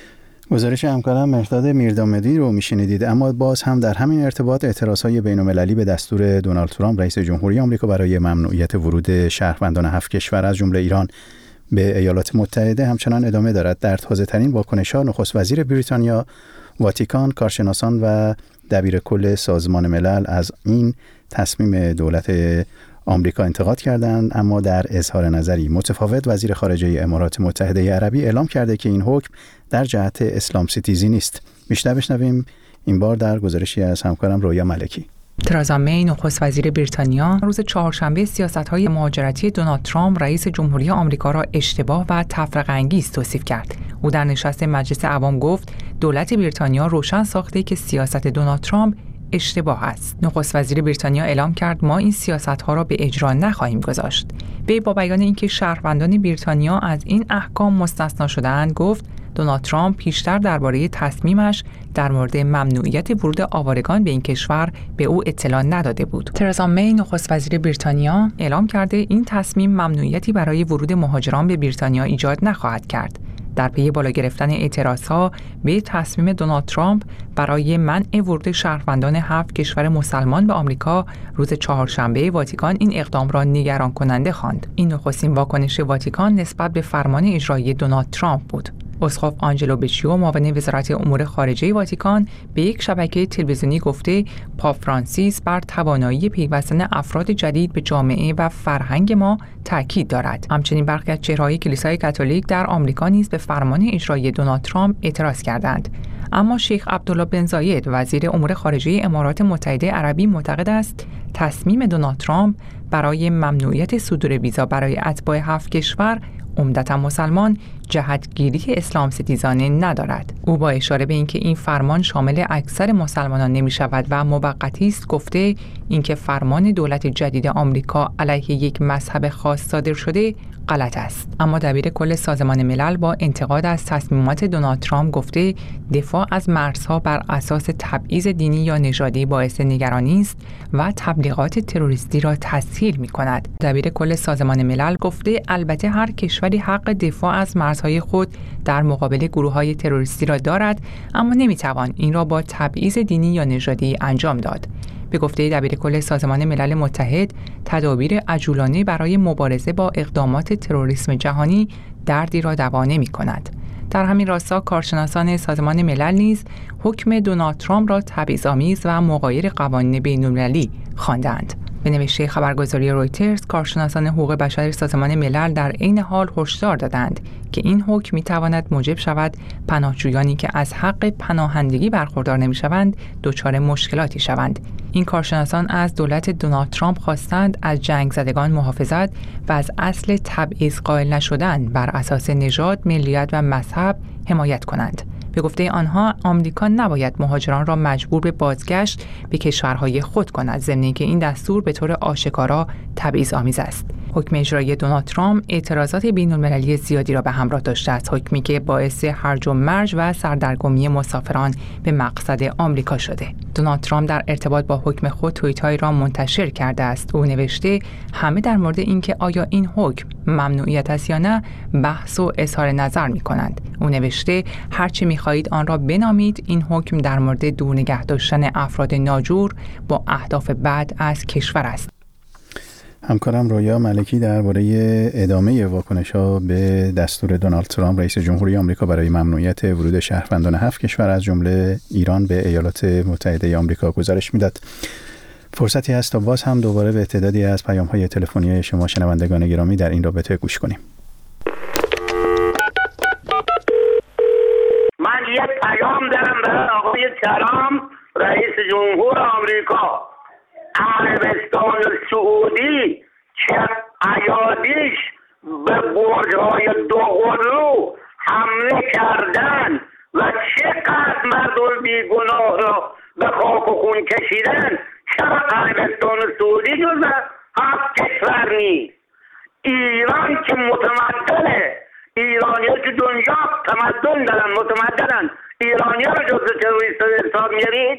گزارش همکارم مهرداد میردامدی رو میشنیدید. اما باز هم در همین ارتباط اعتراضهای بین‌المللی به دستور دونالد ترامپ رئیس جمهوری آمریکا برای ممنوعیت ورود شهروندان هفت کشور از جمله ایران به ایالات متحده همچنان ادامه دارد. در تازه‌ترین واکنش‌ها نخست وزیر بریتانیا، واتیکان، کارشناسان و دبیر کل سازمان ملل از این تصمیم دولت آمریکا انتقاد کردند، اما در اظهار نظری متفاوت وزیر خارجه امارات متحده عربی اعلام کرده که این حکم در جهت اسلام ستیزی نیست. بیشتر بشنویم این بار در گزارشی از همکارم رویا ملکی. ترزا می نخست وزیر بریتانیا روز چهارشنبه سیاست‌های مهاجرتی دونالد ترامپ رئیس جمهوری آمریکا را اشتباه و تفرقه انگیز توصیف کرد. او در نشست مجلس عوام گفت دولت بریتانیا روشن ساخته که سیاست دونالد ترامپ اشتباه است. نخست وزیر بریتانیا اعلام کرد ما این سیاست‌ها را به اجرا نخواهیم گذاشت. وی با بیان اینکه شهروندان بریتانیا از این احکام مستثنا شده‌اند گفت دونالد ترامپ پیشتر درباره تصمیمش در مورد ممنوعیت ورود آوارگان به این کشور به او اطلاع نداده بود. ترزا می نخست وزیر بریتانیا اعلام کرده این تصمیم ممنوعیتی برای ورود مهاجران به بریتانیا ایجاد نخواهد کرد. در پی بالا گرفتن اعتراضها به تصمیم دونالد ترامپ برای منع ورود شهروندان هفت کشور مسلمان به آمریکا، روز چهارشنبه واتیکان این اقدام را نگران کننده خواند. این نخستین واکنش واتیکان نسبت به فرمان اجرایی دونالد ترامپ بود. اسقف آنجلو بچیو معاون وزارت امور خارجه واتیکان به یک شبکه تلویزیونی گفته پاپ فرانسیس بر توانایی پیوستن افراد جدید به جامعه و فرهنگ ما تاکید دارد. همچنین برخی از چهره‌های کلیسای کاتولیک در آمریکا نیز به فرمان اجرایی دونالد ترامپ اعتراض کردند. اما شیخ عبدالله بن زاید وزیر امور خارجه امارات متحده عربی معتقد است تصمیم دونالد ترامپ برای ممنوعیت صدور ویزا برای اتباع هفت کشور عمدتاً مسلمان جهتگیری اسلام ستیزانه ندارد. او با اشاره به اینکه این فرمان شامل اکثر مسلمانان نمی شود و موقتی است گفته اینکه فرمان دولت جدید آمریکا علیه یک مذهب خاص صادر شده غلط است. اما دبیر کل سازمان ملل با انتقاد از تصمیمات دونالد ترامپ گفته دفاع از مرزها بر اساس تبعیض دینی یا نژادی باعث نگرانی است و تبلیغات تروریستی را تسهیل می کند. دبیر کل سازمان ملل گفته البته هر کشوری حق دفاع از مرزهای خود در مقابل گروه‌های تروریستی را دارد، اما نمی‌توان این را با تبعیض دینی یا نژادی انجام داد. به گفته دبیر کل سازمان ملل متحد، تدابیر عجولانه برای مبارزه با اقدامات تروریسم جهانی دردی را دوا نمی‌کند. در همین راستا کارشناسان سازمان ملل نیز حکم دونالد ترامپ را تبعیض‌آمیز و مغایر قوانین بین‌المللی خواندند. به نوشته خبرگزاری رویترز، کارشناسان حقوق بشر سازمان ملل در عین حال هشدار دادند که این حکم می‌تواند موجب شود پناهجویانی که از حق پناهندگی برخوردار نمی‌شوند دچار مشکلاتی شوند. این کارشناسان از دولت دونالد ترامپ خواستند از جنگ زدگان محافظت و از اصل تبعیض قائل نشدن بر اساس نژاد، ملیت و مذهب حمایت کنند. به گفته آنها آمریکا نباید مهاجران را مجبور به بازگشت به کشورهای خود کند، ضمن اینکه این دستور به طور آشکارا تبعیض‌آمیز است. حکم اجرایی دونالد ترامپ اعتراضات بین‌المللی زیادی را به همراه داشته است، حکمی که باعث هرج و مرج و سردرگمی مسافران به مقصد آمریکا شده. دونالد ترامپ در ارتباط با حکم خود توییت‌هایی را منتشر کرده است. او نوشته همه در مورد اینکه آیا این حکم ممنوعیت است یا نه بحث و اظهار نظر می‌کنند. او نوشته هرچه می‌خواهید آن را بنامید، این حکم در مورد دور نگه داشتن افراد ناجور با اهداف بد از کشور است. همکارم رویا ملکی درباره ادامه واکنش‌ها به دستور دونالد ترامپ رئیس جمهوری آمریکا برای ممنوعیت ورود شهروندان هفت کشور از جمله ایران به ایالات متحده آمریکا گزارش میداد. فرصتی هست تا باز هم دوباره به تعدادی از پیام‌های تلفنی شما شنوندگان گرامی در این رابطه گوش کنیم. آقای ترامپ رئیس جمهور آمریکا عربستان سعودی که ایادیش به برج‌های دوقلو حمله کردن و چقدر مردم بیگناه را به خاک و خون کشیدن، چرا عربستان سعودی جز هفت کشور نیست؟ ایران که متمدنه، ایرانی ها که دنیا تمدن دارن، متمدنن، ایرانی ها جز تروریست حساب میارید؟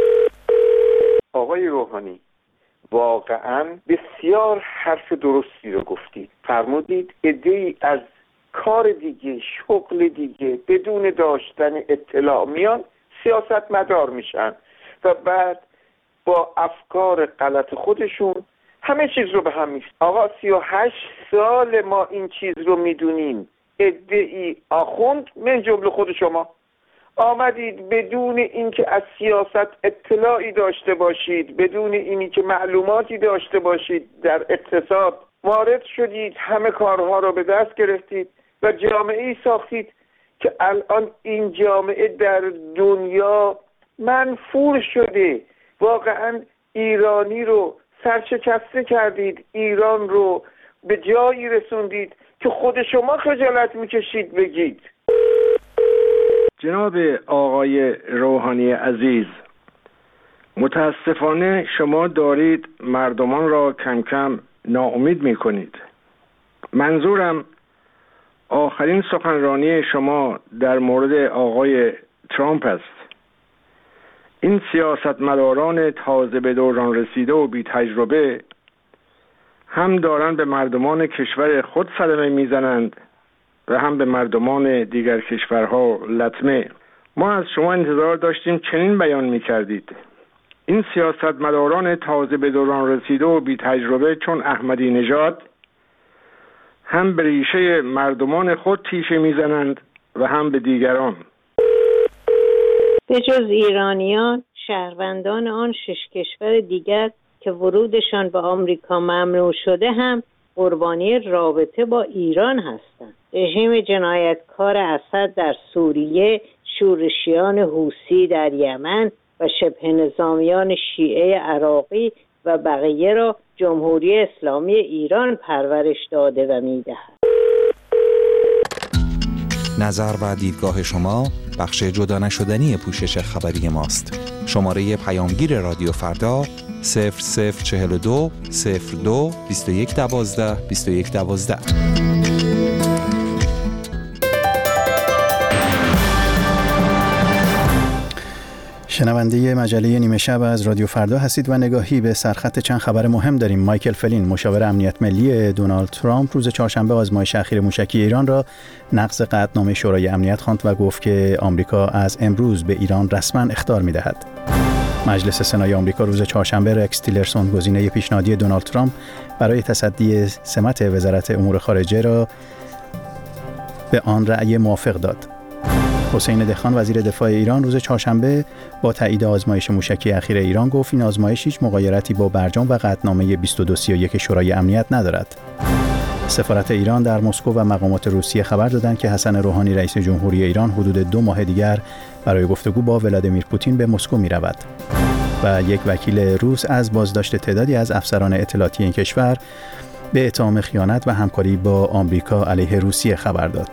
آقای روحانی واقعا بسیار حرف درستی رو گفتید. فرمودید عده‌ای از کار دیگه، شغل دیگه، بدون داشتن اطلاع میان سیاست مدار میشن و بعد با افکار غلط خودشون همه چیز رو به هم می‌ریزن. آقا سی و هشت سال ما این چیز رو میدونیم. عده‌ای آخوند من جمله خود شما آمدید بدون اینکه از سیاست اطلاعی داشته باشید، بدون اینی که معلوماتی داشته باشید در اقتصاد، وارد شدید، همه کارها رو به دست گرفتید و جامعه‌ای ساختید که الان این جامعه در دنیا منفور شده. واقعا ایرانی رو سرشکسته کردید، ایران رو به جایی رسوندید که خود شما خجالت میکشید بگید. جناب آقای روحانی عزیز، متاسفانه شما دارید مردمان را کم کم ناامید میکنید. منظورم آخرین سخنرانی شما در مورد آقای ترامپ است. این سیاستمداران تازه به دوران رسیده و بی تجربه هم دارند به مردمان کشور خود صدمه میزنند و هم به مردمان دیگر کشورها لطمه. ما از شما انتظار داشتیم چنین بیان میکردید. این سیاستمداران تازه به دوران رسیده و بی تجربه چون احمدی نژاد هم به ریشه مردمان خود تیشه میزنند و هم به دیگران. به جز ایرانیان، شهروندان آن شش کشور دیگر که ورودشان به آمریکا ممنوع شده هم قربانی رابطه با ایران هستند. رژیم جنایتکار اسد در سوریه، شورشیان حوثی در یمن و شبه نظامیان شیعه عراقی و بقیه را جمهوری اسلامی ایران پرورش داده و می‌دهد. نظر و دیدگاه شما بخش جدا نشدنی پوشش خبری ماست. شماره پیامگیر رادیو فردا صفر صفر چهل و دو صفر دو بیست و یک دوازده بیست و یک دوازده. شنونده مجله نیمه شب از رادیو فردا هستید و نگاهی به سرخط چند خبر مهم داریم. مایکل فلین مشاور امنیت ملی دونالد ترامپ روز چهارشنبه آزمایش اخیر موشکی ایران را نقض قطعنامه شورای امنیت خواند و گفت که آمریکا از امروز به ایران رسما اخطار می‌دهد. مجلس سنای آمریکا روز چهارشنبه رکس تیلرسون گزینه پیشنهادی دونالد ترامپ برای تصدی سمت وزارت امور خارجه را به آن رأی موافق داد. حسین دهخان وزیر دفاع ایران روز چهارشنبه با تایید آزمایش موشکی اخیر ایران گفت این آزمایش هیچ مغایرتی با برجام و قطعنامه بیست و دو سی و یک شورای امنیت ندارد. سفارت ایران در مسکو و مقامات روسیه خبر دادند که حسن روحانی رئیس جمهوری ایران حدود دو ماه دیگر برای گفتگو با ولادیمیر پوتین به مسکو می‌رود. و یک وکیل روس از بازداشت تعدادی از افسران اطلاعاتی این کشور به اتهام خیانت و همکاری با آمریکا علیه روسیه خبر داد.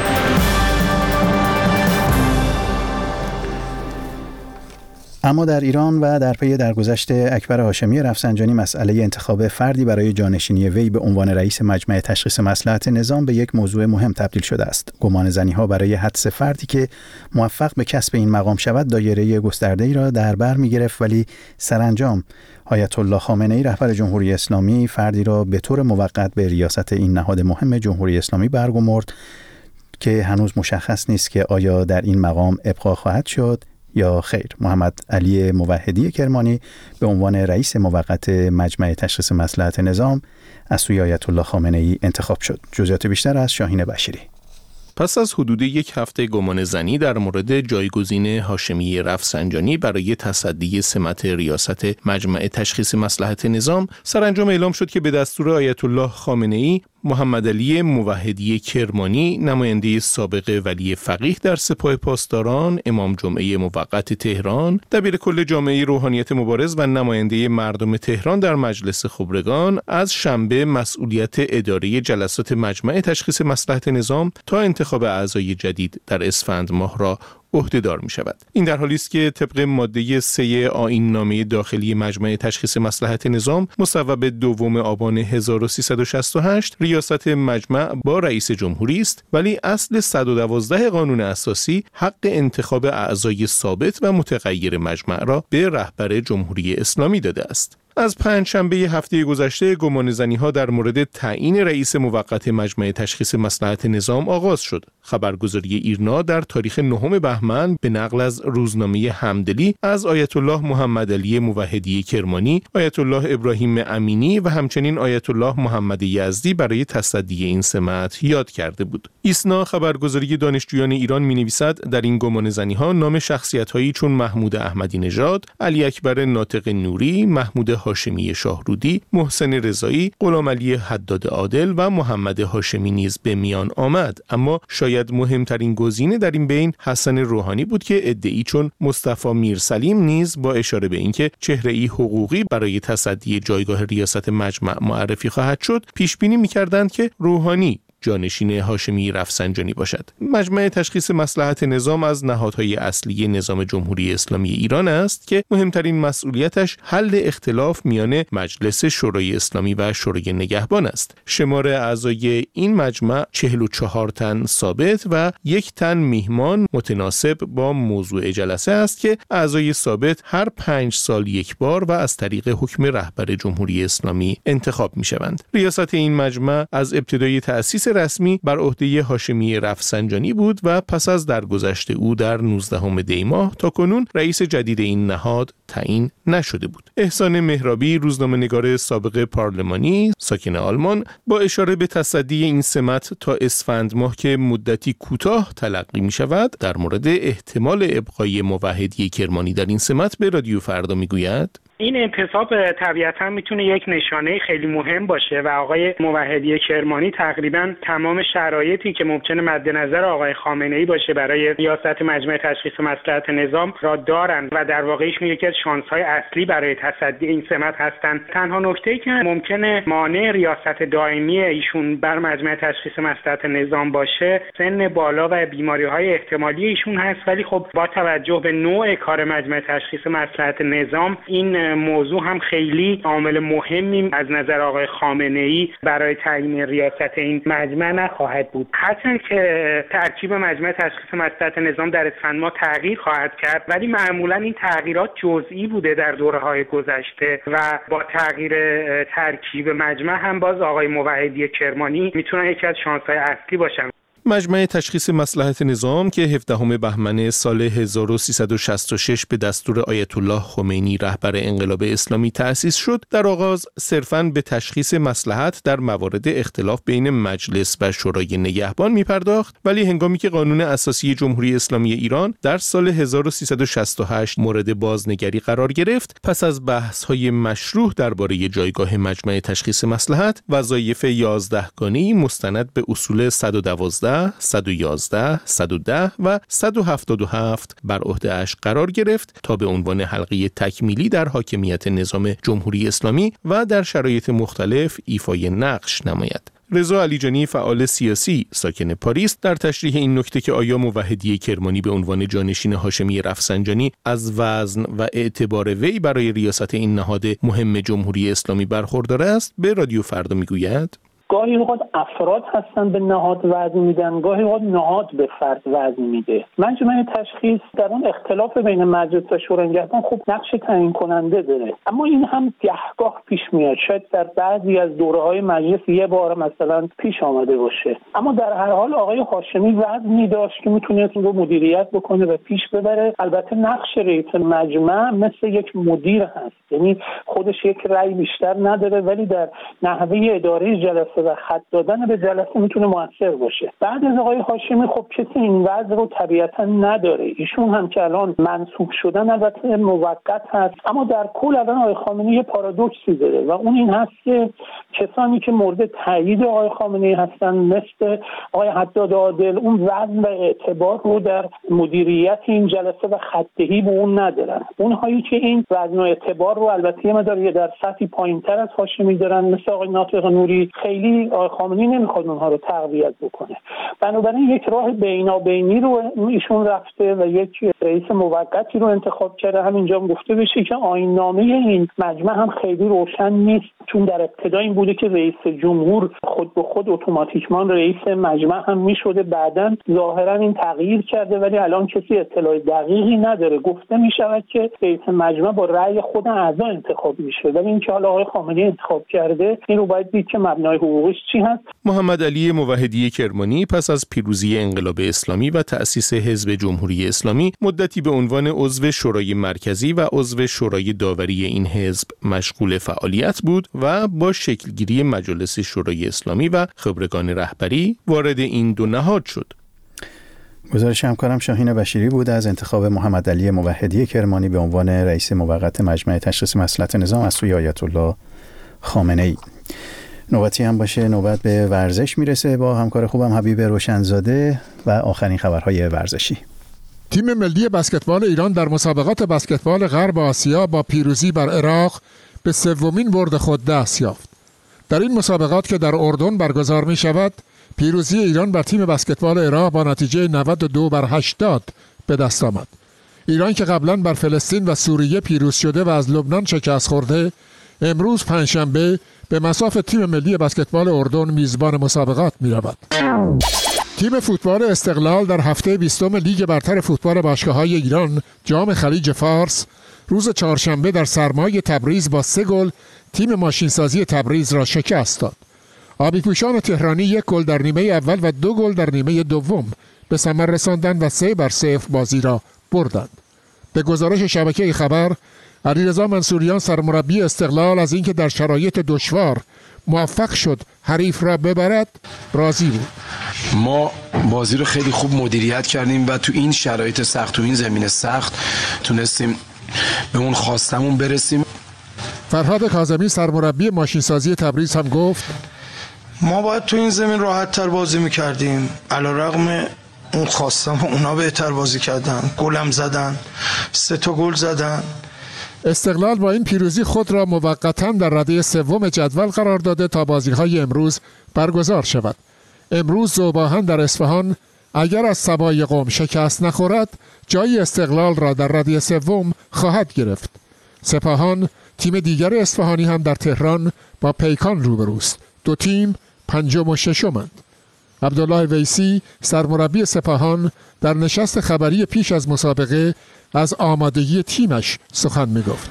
اما در ایران و در پی درگذشت اکبر هاشمی رفسنجانی مسئله انتخاب فردی برای جانشینی وی به عنوان رئیس مجمع تشخیص مصلحت نظام به یک موضوع مهم تبدیل شده است. گمان زنی‌ها برای حدس فردی که موفق به کسب این مقام شود دایره گسترده‌ای را در بر می‌گرفت، ولی سرانجام آیت الله خامنه‌ای رهبر جمهوری اسلامی فردی را به طور موقت به ریاست این نهاد مهم جمهوری اسلامی برگزارد که هنوز مشخص نیست که آیا در این مقام ابقا خواهد شد یا خیر. محمد علی موحدی کرمانی به عنوان رئیس موقت مجمع تشخیص مصلحت نظام از سوی آیت الله خامنه‌ای انتخاب شد. جزئیات بیشتر از شاهین بشیری. پس از حدود یک هفته گمان زنی در مورد جایگزین هاشمی رفسنجانی برای تصدی سمت ریاست مجمع تشخیص مصلحت نظام، سرانجام اعلام شد که به دستور آیت الله خامنه‌ای محمد علی موحدی کرمانی، نماینده سابق ولی فقیه در سپاه پاسداران، امام جمعه موقت تهران، دبیرکل جامعه روحانیت مبارز و نماینده مردم تهران در مجلس خبرگان از شنبه مسئولیت اداره جلسات مجمع تشخیص مصلحت نظام تا انتخاب اعضای جدید در اسفند ماه را عهده‌دار می شود. این در حالی است که طبق ماده سه آیین نامه داخلی مجمع تشخیص مصلحت نظام مصوب دوم آبان هزار و سیصد و شصت و هشت ریاست مجمع با رئیس جمهوری است، ولی اصل صد و دوازده قانون اساسی حق انتخاب اعضای ثابت و متغیر مجمع را به رهبر جمهوری اسلامی داده است. از پنجشنبه هفته گذشته گمانه‌زنی‌ها در مورد تعیین رئیس موقت مجمع تشخیص مصلحت نظام آغاز شد. خبرگزاری ایرنا در تاریخ نهم بهمن به نقل از روزنامه همدلی از آیت الله محمد علی موحدی کرمانی، آیت الله ابراهیم امینی و همچنین آیت الله محمد یزدی برای تصدی این سمت یاد کرده بود. ایسنا خبرگزاری دانشجویان ایران می‌نویسد در این گمانه‌زنی‌ها نام شخصیت‌هایی چون محمود احمدی نژاد، علی اکبر ناطق نوری، محمود هاشمی شاهرودی، محسن رضایی، غلامعلی حداد عادل و محمد هاشمی نیز به میان آمد، اما شاید مهمترین گزینه در این بین حسن روحانی بود که ادعی چون مصطفی میرسلیم نیز با اشاره به اینکه چهره‌ای حقوقی برای تصدی جایگاه ریاست مجمع معرفی خواهد شد پیش بینی می‌کردند که روحانی جانشین هاشمی رفسنجانی باشد. مجمع تشخیص مصلحت نظام از نهادهای اصلی نظام جمهوری اسلامی ایران است که مهمترین مسئولیتش حل اختلاف میان مجلس شورای اسلامی و شورای نگهبان است. شمار اعضای این مجمع چهل و چهار تن ثابت و یک تن میهمان متناسب با موضوع جلسه است که اعضای ثابت هر پنج سال یک بار و از طریق حکم رهبر جمهوری اسلامی انتخاب میشوند. ریاست این مجمع از ابتدای تأسیس رسمی بر عهده هاشمی رفسنجانی بود و پس از درگذشت او در نوزدهم دی ماه تا کنون رئیس جدید این نهاد تعیین نشده بود. احسان مهرابی، روزنامه‌نگار سابق پارلمانی ساکن آلمان، با اشاره به تصدی این سمت تا اسفند ماه که مدتی کوتاه تلقی می شود در مورد احتمال ابقای موحدی کرمانی در این سمت به رادیو فردا می گوید: این انتصاب طبیعتا میتونه یک نشانه خیلی مهم باشه و آقای موحدی کرمانی تقریبا تمام شرایطی که ممکنه مد نظر آقای خامنه‌ای باشه برای ریاست مجمع تشخیص مصلحت نظام را دارن و در واقع ایشون یکی از شانس‌های اصلی برای تصدی این سمت هستن. تنها نکته‌ای که ممکنه مانع ریاست دائمی ایشون بر مجمع تشخیص مصلحت نظام باشه سن بالا و بیماری‌های احتمالی ایشون هست، ولی خب با توجه به نوع کار مجمع تشخیص مصلحت نظام این موضوع هم خیلی عامل مهمی از نظر آقای خامنه‌ای برای تعیین ریاست این مجمع نخواهد بود. هرچند که ترکیب مجمع تشخیص مصلحت نظام در اسفند ماه تغییر خواهد کرد، ولی معمولا این تغییرات جزئی بوده در دوره‌های گذشته و با تغییر ترکیب مجمع هم باز آقای موحدی کرمانی میتونن یکی از شانس‌های اصلی باشن. مجمع تشخیص مصلحت نظام که هفدهم بهمن سال هزار و سیصد و شصت و شش به دستور آیت الله خمینی رهبر انقلاب اسلامی تأسیس شد، در آغاز صرفاً به تشخیص مصلحت در موارد اختلاف بین مجلس و شورای نگهبان می پرداخت، ولی هنگامی که قانون اساسی جمهوری اسلامی ایران در سال هزار و سیصد و شصت و هشت مورد بازنگری قرار گرفت، پس از بحث‌های مشروح درباره جایگاه مجمع تشخیص مصلحت، وظایف یازده گانه‌ای مستند به اصول صد و دوازده، صد و یازده، صد و ده و صد و هفتاد و هفت بر عهده‌اش قرار گرفت تا به عنوان حلقه تکمیلی در حاکمیت نظام جمهوری اسلامی و در شرایط مختلف ایفای نقش نماید. رضا علیجانی، فعال سیاسی ساکن پاریس، در تشریح این نکته که آیا موحدی کرمانی به عنوان جانشین هاشمی رفسنجانی از وزن و اعتبار وی برای ریاست این نهاد مهم جمهوری اسلامی برخوردار است، به رادیو فردا میگوید: گاهی اوقات افراد هستن به نهاد وزن میدن، گاهی اوقات نهاد به فرد وزن میده. مجمع تشخیص در اون اختلاف بین مجلس و شورای نگهبان خوب نقش تعیین کننده داره، اما این هم گهگاه پیش میاد، شاید در بعضی از دوره‌های مجلس یه بار مثلا پیش آمده باشه، اما در هر حال آقای هاشمی وزنی داشت که میتونه این رو مدیریت بکنه و پیش ببره. البته نقش رئیس مجمع مثل یک مدیر هست، یعنی خودش یک رأی بیشتر نداره، ولی در نحوه اداره جلسه جلسه و خط دادن به جلسه میتونه موثر باشه. بعد از آقای هاشمی خب کسی این وضع رو طبیعتا نداره. ایشون هم که الان منصوب شدن البته موقت هست، اما در کل الان آقای خامنه‌ای یه پارادوکسی داره و اون این هست که کسانی که مورد تایید آقای خامنه‌ای هستن مثل آقای حداد عادل اون وزن و اعتبار رو در مدیریت این جلسه و خط‌دهی به اون ندارن. اونهایی که این وزن و اعتبار رو البته یه مقدار در سطحی پایین‌تر از هاشمی دارن مثل آقای ناطق نوری، خیلی آقای خامنه‌ای نمیخواد اونها رو تقویت بکنه. بنابراین یک راه بینابینی رو ایشون رفته و یک رئیس موقتی رو انتخاب کرده. همینجا هم گفته بشه که آیین‌نامه این مجمع هم خیلی روشن نیست، چون در ابتدا این بوده که رئیس جمهور خود به خود اتوماتیکمان رئیس مجمع هم میشده، بعداً ظاهراً این تغییر کرده ولی الان کسی اطلاع دقیقی نداره. گفته میشود که رئیس مجمع با رأی خود اعضا انتخاب میشه، ولی اینکه حالا آقای خامنه‌ای انتخاب کرده این رو باید دید که مبنای حقوقش چی هست. محمد علی موحدی کرمانی پس از پیروزی انقلاب اسلامی و تأسیس حزب جمهوری اسلامی مدتی به عنوان عضو شورای مرکزی و عضو شورای داوری این حزب مشغول فعالیت بود و با شکلگیری مجالس شورای اسلامی و خبرگان رهبری وارد این دو نهاد شد. گزارش همکارم شاهین بشیری بود از انتخاب محمد علی موحدی کرمانی به عنوان رئیس موقت مجمع تشخیص مصلحت نظام از سوی آیت الله خامنه‌ای. نوبتی هم باشه نوبت به ورزش میرسه با همکار خوبم حبیب روشنزاده و آخرین خبرهای ورزشی. تیم ملی بسکتبال ایران در مسابقات بسکتبال غرب آسیا با پیروزی بر عراق به سومین برد خود دست یافت. در این مسابقات که در اردن برگزار می شود، پیروزی ایران بر تیم بسکتبال عراق با نتیجه نود و دو بر هشتاد به دست آمد. ایران که قبلا بر فلسطین و سوریه پیروز شده و از لبنان شکست خورده، امروز پنجشنبه به مصاف تیم ملی بسکتبال اردن میزبان مسابقات می رود. تیم فوتبال استقلال در هفته بیستم لیگ برتر فوتبال باشگاه‌های ایران جام خلیج فارس روز چهارشنبه در سرمای تبریز با سه گل تیم ماشینسازی تبریز را شکست داد. آبی‌پوشان تهرانی یک گل در نیمه اول و دو گل در نیمه دوم به ثمر رساندند و سه بر صفر بازی را بردند. به گزارش شبکه خبر، علیرضا منصوریان سرمربی استقلال از اینکه در شرایط دشوار موفق شد حریف را ببرد راضی بود. ما بازی رو خیلی خوب مدیریت کردیم و تو این شرایط سخت، تو این زمین سخت تونستیم به اون خواستمون برسیم. فرهاد کاظمی سرمربی ماشینسازی تبریز هم گفت ما باید تو این زمین راحت تر بازی میکردیم، علیرغم اون خواستم اونا بهتر بازی کردن، گلم زدن، سه تا گل زدن. استقلال با این پیروزی خود را موقتاً در رده سوم جدول قرار داده تا بازی‌های امروز برگزار شود. امروز ذوباهن در اصفهان اگر از سبای قم شکست نخورد جای استقلال را در رده سوم خواهد گرفت. سپاهان تیم دیگر اصفهانی هم در تهران با پیکان روبروست. دو تیم پنجم و ششمند. عبدالله ویسی سرمربی سپاهان در نشست خبری پیش از مسابقه از آمادگی تیمش سخن میگفت.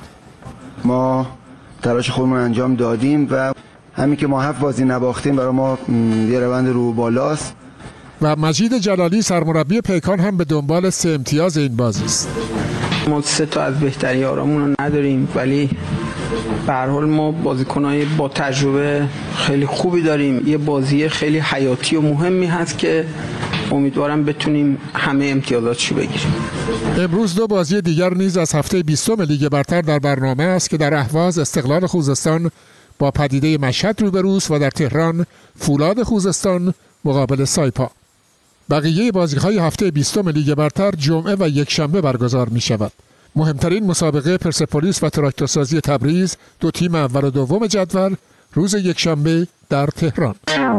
ما تلاش خودمون انجام دادیم و همین که ما هفت بازی نباختیم برای ما یه روند رو بالاست. و مجید جلالی سرمربی پیکان هم به دنبال سه امتیاز این بازی است. ما سه تا از بهترین یارامون رو نداریم، ولی به هر حال ما بازیکنای با تجربه خیلی خوبی داریم. یه بازی خیلی حیاتی و مهمی هست که امیدوارم بتونیم همه امتیازاتشو بگیریم. امروز دو بازی دیگر نیز از هفته بیستم لیگ برتر در برنامه است که در اهواز استقلال خوزستان با پدیده مشهد روبروست و در تهران فولاد خوزستان مقابل سایپا. بقیه بازی‌های هفته بیستم لیگ برتر جمعه و یکشنبه برگزار می شود. مهمترین مسابقه پرسپولیس و تراکتورسازی تبریز دو تیم اول و دوم جدول روز یکشنبه در تهران.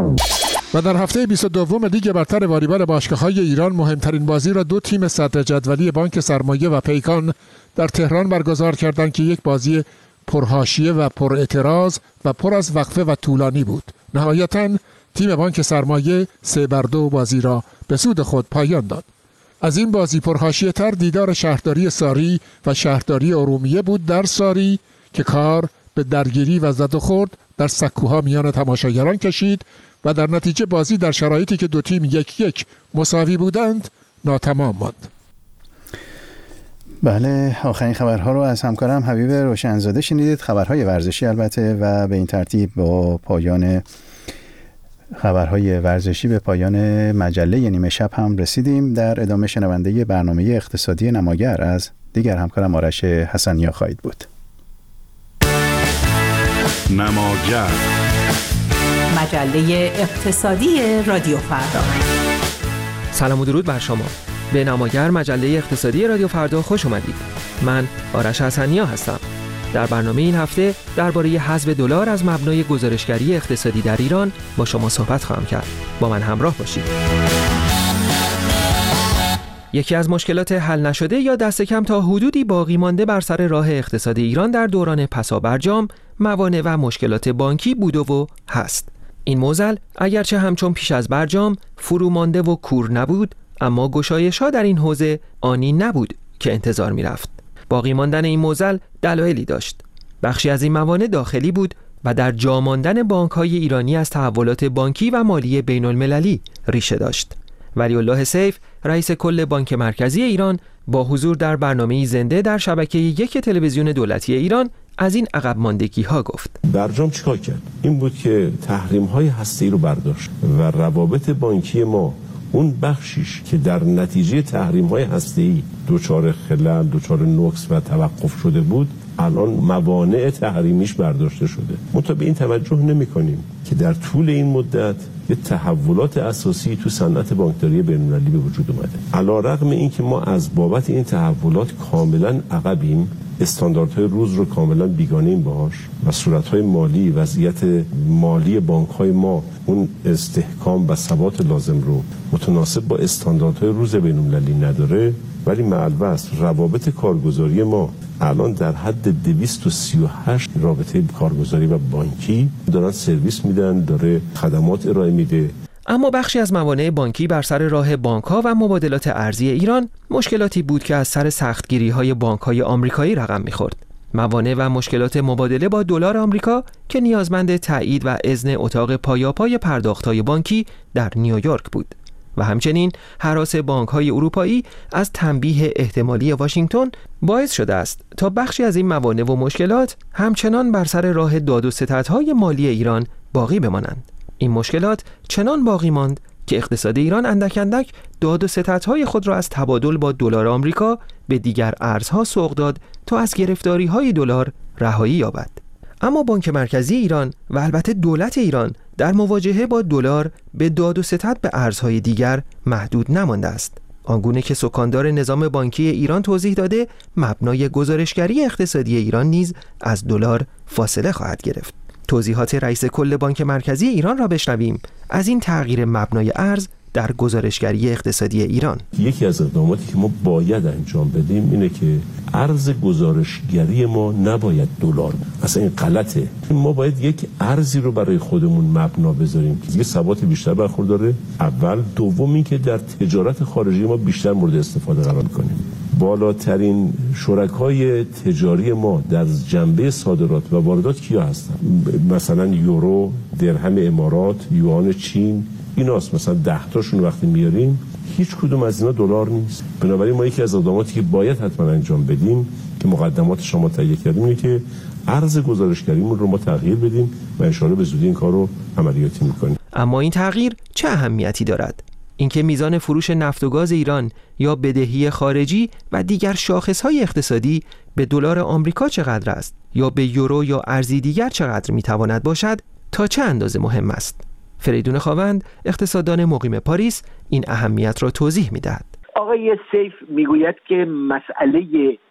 و در هفته بیست و دو لیگ برتر والیبال باشگاه‌های ایران مهمترین بازی را دو تیم صدر جدولی بانک سرمایه و پیکان در تهران برگزار کردند که یک بازی پرحاشیه و پر اعتراض و پر از وقفه و طولانی بود. نهایتاً تیم بانک سرمایه سه بر دو بازی را به سود خود پایان داد. از این بازی پرحاشیه تر دیدار شهرداری ساری و شهرداری ارومیه بود در ساری که کار به درگیری و زد و خورد در سکوها میان تماشاگران کشید و در نتیجه بازی در شرایطی که دو تیم یک یک مساوی بودند ناتمام ماند. بله، آخرین خبرها رو از همکارم حبیب روشنزاده شنیدید. خبرهای ورزشی البته، و به این ترتیب با پایان خبرهای ورزشی به پایان مجله نیمه شب هم رسیدیم. در ادامه شنونده برنامه اقتصادی نماگر از دیگر همکارم آرش حسنیا خواهید بود. نماگر، مجله اقتصادی رادیو فردا. سلام و درود بر شما. به نماگر، مجله اقتصادی رادیو فردا خوش اومدید. من آرش حسنیا هستم. در برنامه این هفته درباره حذف دلار از مبنای گزارشگری اقتصادی در ایران با شما صحبت خواهم کرد. با من همراه باشید. یکی از مشکلات حل نشده یا دست کم تا حدودی باقی مانده بر سر راه اقتصاد ایران در دوران پسابرجام موانع و مشکلات بانکی بوده و هست. این معضل اگرچه همچون پیش از برجام فرو مانده و کور نبود، اما گشایش‌ها در این حوزه آنی نبود که انتظار می‌رفت. باقی ماندن این معضل دلایلی داشت. بخشی از این موانع داخلی بود و در جا ماندن بانک‌های ایرانی از تحولات بانکی و مالی بین‌المللی ریشه داشت. ولی الله سیف، رئیس کل بانک مرکزی ایران، با حضور در برنامه زنده در شبکه یک تلویزیون دولتی ایران از این عقب ماندگی‌ها گفت. برجام چیکار کرد؟ این بود که تحریم‌های هسته‌ای رو برداشت و روابط بانکی ما اون بخشیش که در نتیجه تحریم‌های هسته‌ای دچار خلل، دچار نقص و توقف شده بود، الان موانع تحریمیش برداشته شده. ما تا به این توجه نمی‌کنیم که در طول این مدت یه تحولات اساسی تو صنعت بانکداری بین‌المللی به وجود اومده. علی‌رغم اینکه ما از بابت این تحولات کاملاً عقبیم، استانداردهای روز رو کاملا بیگانه‌ایم باهاش و صورت‌های مالی، وضعیت مالی بانک‌های ما اون استحکام و ثبات لازم رو متناسب با استانداردهای روز بین‌المللی نداره، ولی مع‌البست روابط کارگزاری ما الان در حد دویست و سی و هشت رابطه کارگزاری و بانکی دارن سرویس میدن، داره خدمات ارائه میده. اما بخشی از موانع بانکی بر سر راه بانک‌ها و مبادلات ارزی ایران مشکلاتی بود که از سر سختگیری‌های بانک‌های آمریکایی رقم می‌خورد. موانع و مشکلات مبادله با دلار آمریکا که نیازمند تایید و اذن اتاق پایاپای پرداخت‌های بانکی در نیویورک بود و همچنین هراس بانک‌های اروپایی از تنبیه احتمالی واشنگتن باعث شده است تا بخشی از این موانع و مشکلات همچنان بر سر راه داد و ستدهای مالی ایران باقی بمانند. این مشکلات چنان باقی ماند که اقتصاد ایران اندک اندک داد و ستدهای خود را از تبادل با دلار آمریکا به دیگر ارزها سوق داد تا از گرفتاری‌های دلار رهایی یابد. اما بانک مرکزی ایران و البته دولت ایران در مواجهه با دلار به داد و ستد به ارزهای دیگر محدود نمانده است. آنگونه که سکاندار نظام بانکی ایران توضیح داده، مبنای گزارشگری اقتصادی ایران نیز از دلار فاصله خواهد گرفت. توضیحات رئیس کل بانک مرکزی ایران را بشنویم از این تغییر مبنای ارز در گزارشگری اقتصادی ایران. یکی از اقداماتی که ما باید انجام بدیم اینه که ارز گزارشگری ما نباید دلار. اصلا این غلطه. ما باید یک ارزی رو برای خودمون مبنا بذاریم که یه ثبات بیشتر برخورداره. اول، دوم این که در تجارت خارجی ما بیشتر مورد استفاده قرار کنیم. بالاترین شرکای تجاری ما در جنبه صادرات و واردات کیا هستن؟ مثلا یورو، درهم امارات، یوان چین، ایناست. مثلا ده تاشون وقتی میاریم هیچ کدوم از اینا دلار نیست. بنابراین ما یکی از اقداماتی که باید حتما انجام بدیم که مقدمات شما تهیه کردیم اینه که ارز گزارشگریمون رو ما تغییر بدیم و ان شاءالله به زودی این کار رو عملیاتی میکنیم. اما این تغییر چه اهمیتی دارد؟ اینکه میزان فروش نفت و گاز ایران یا بدهی خارجی و دیگر شاخص‌های اقتصادی به دلار آمریکا چقدر است یا به یورو یا ارزی دیگر چقدر میتواند باشد تا چه اندازه مهم است؟ فریدون خاوند، اقتصاددان مقیم پاریس، این اهمیت را توضیح می‌دهد. آقای سیف میگوید که مسئله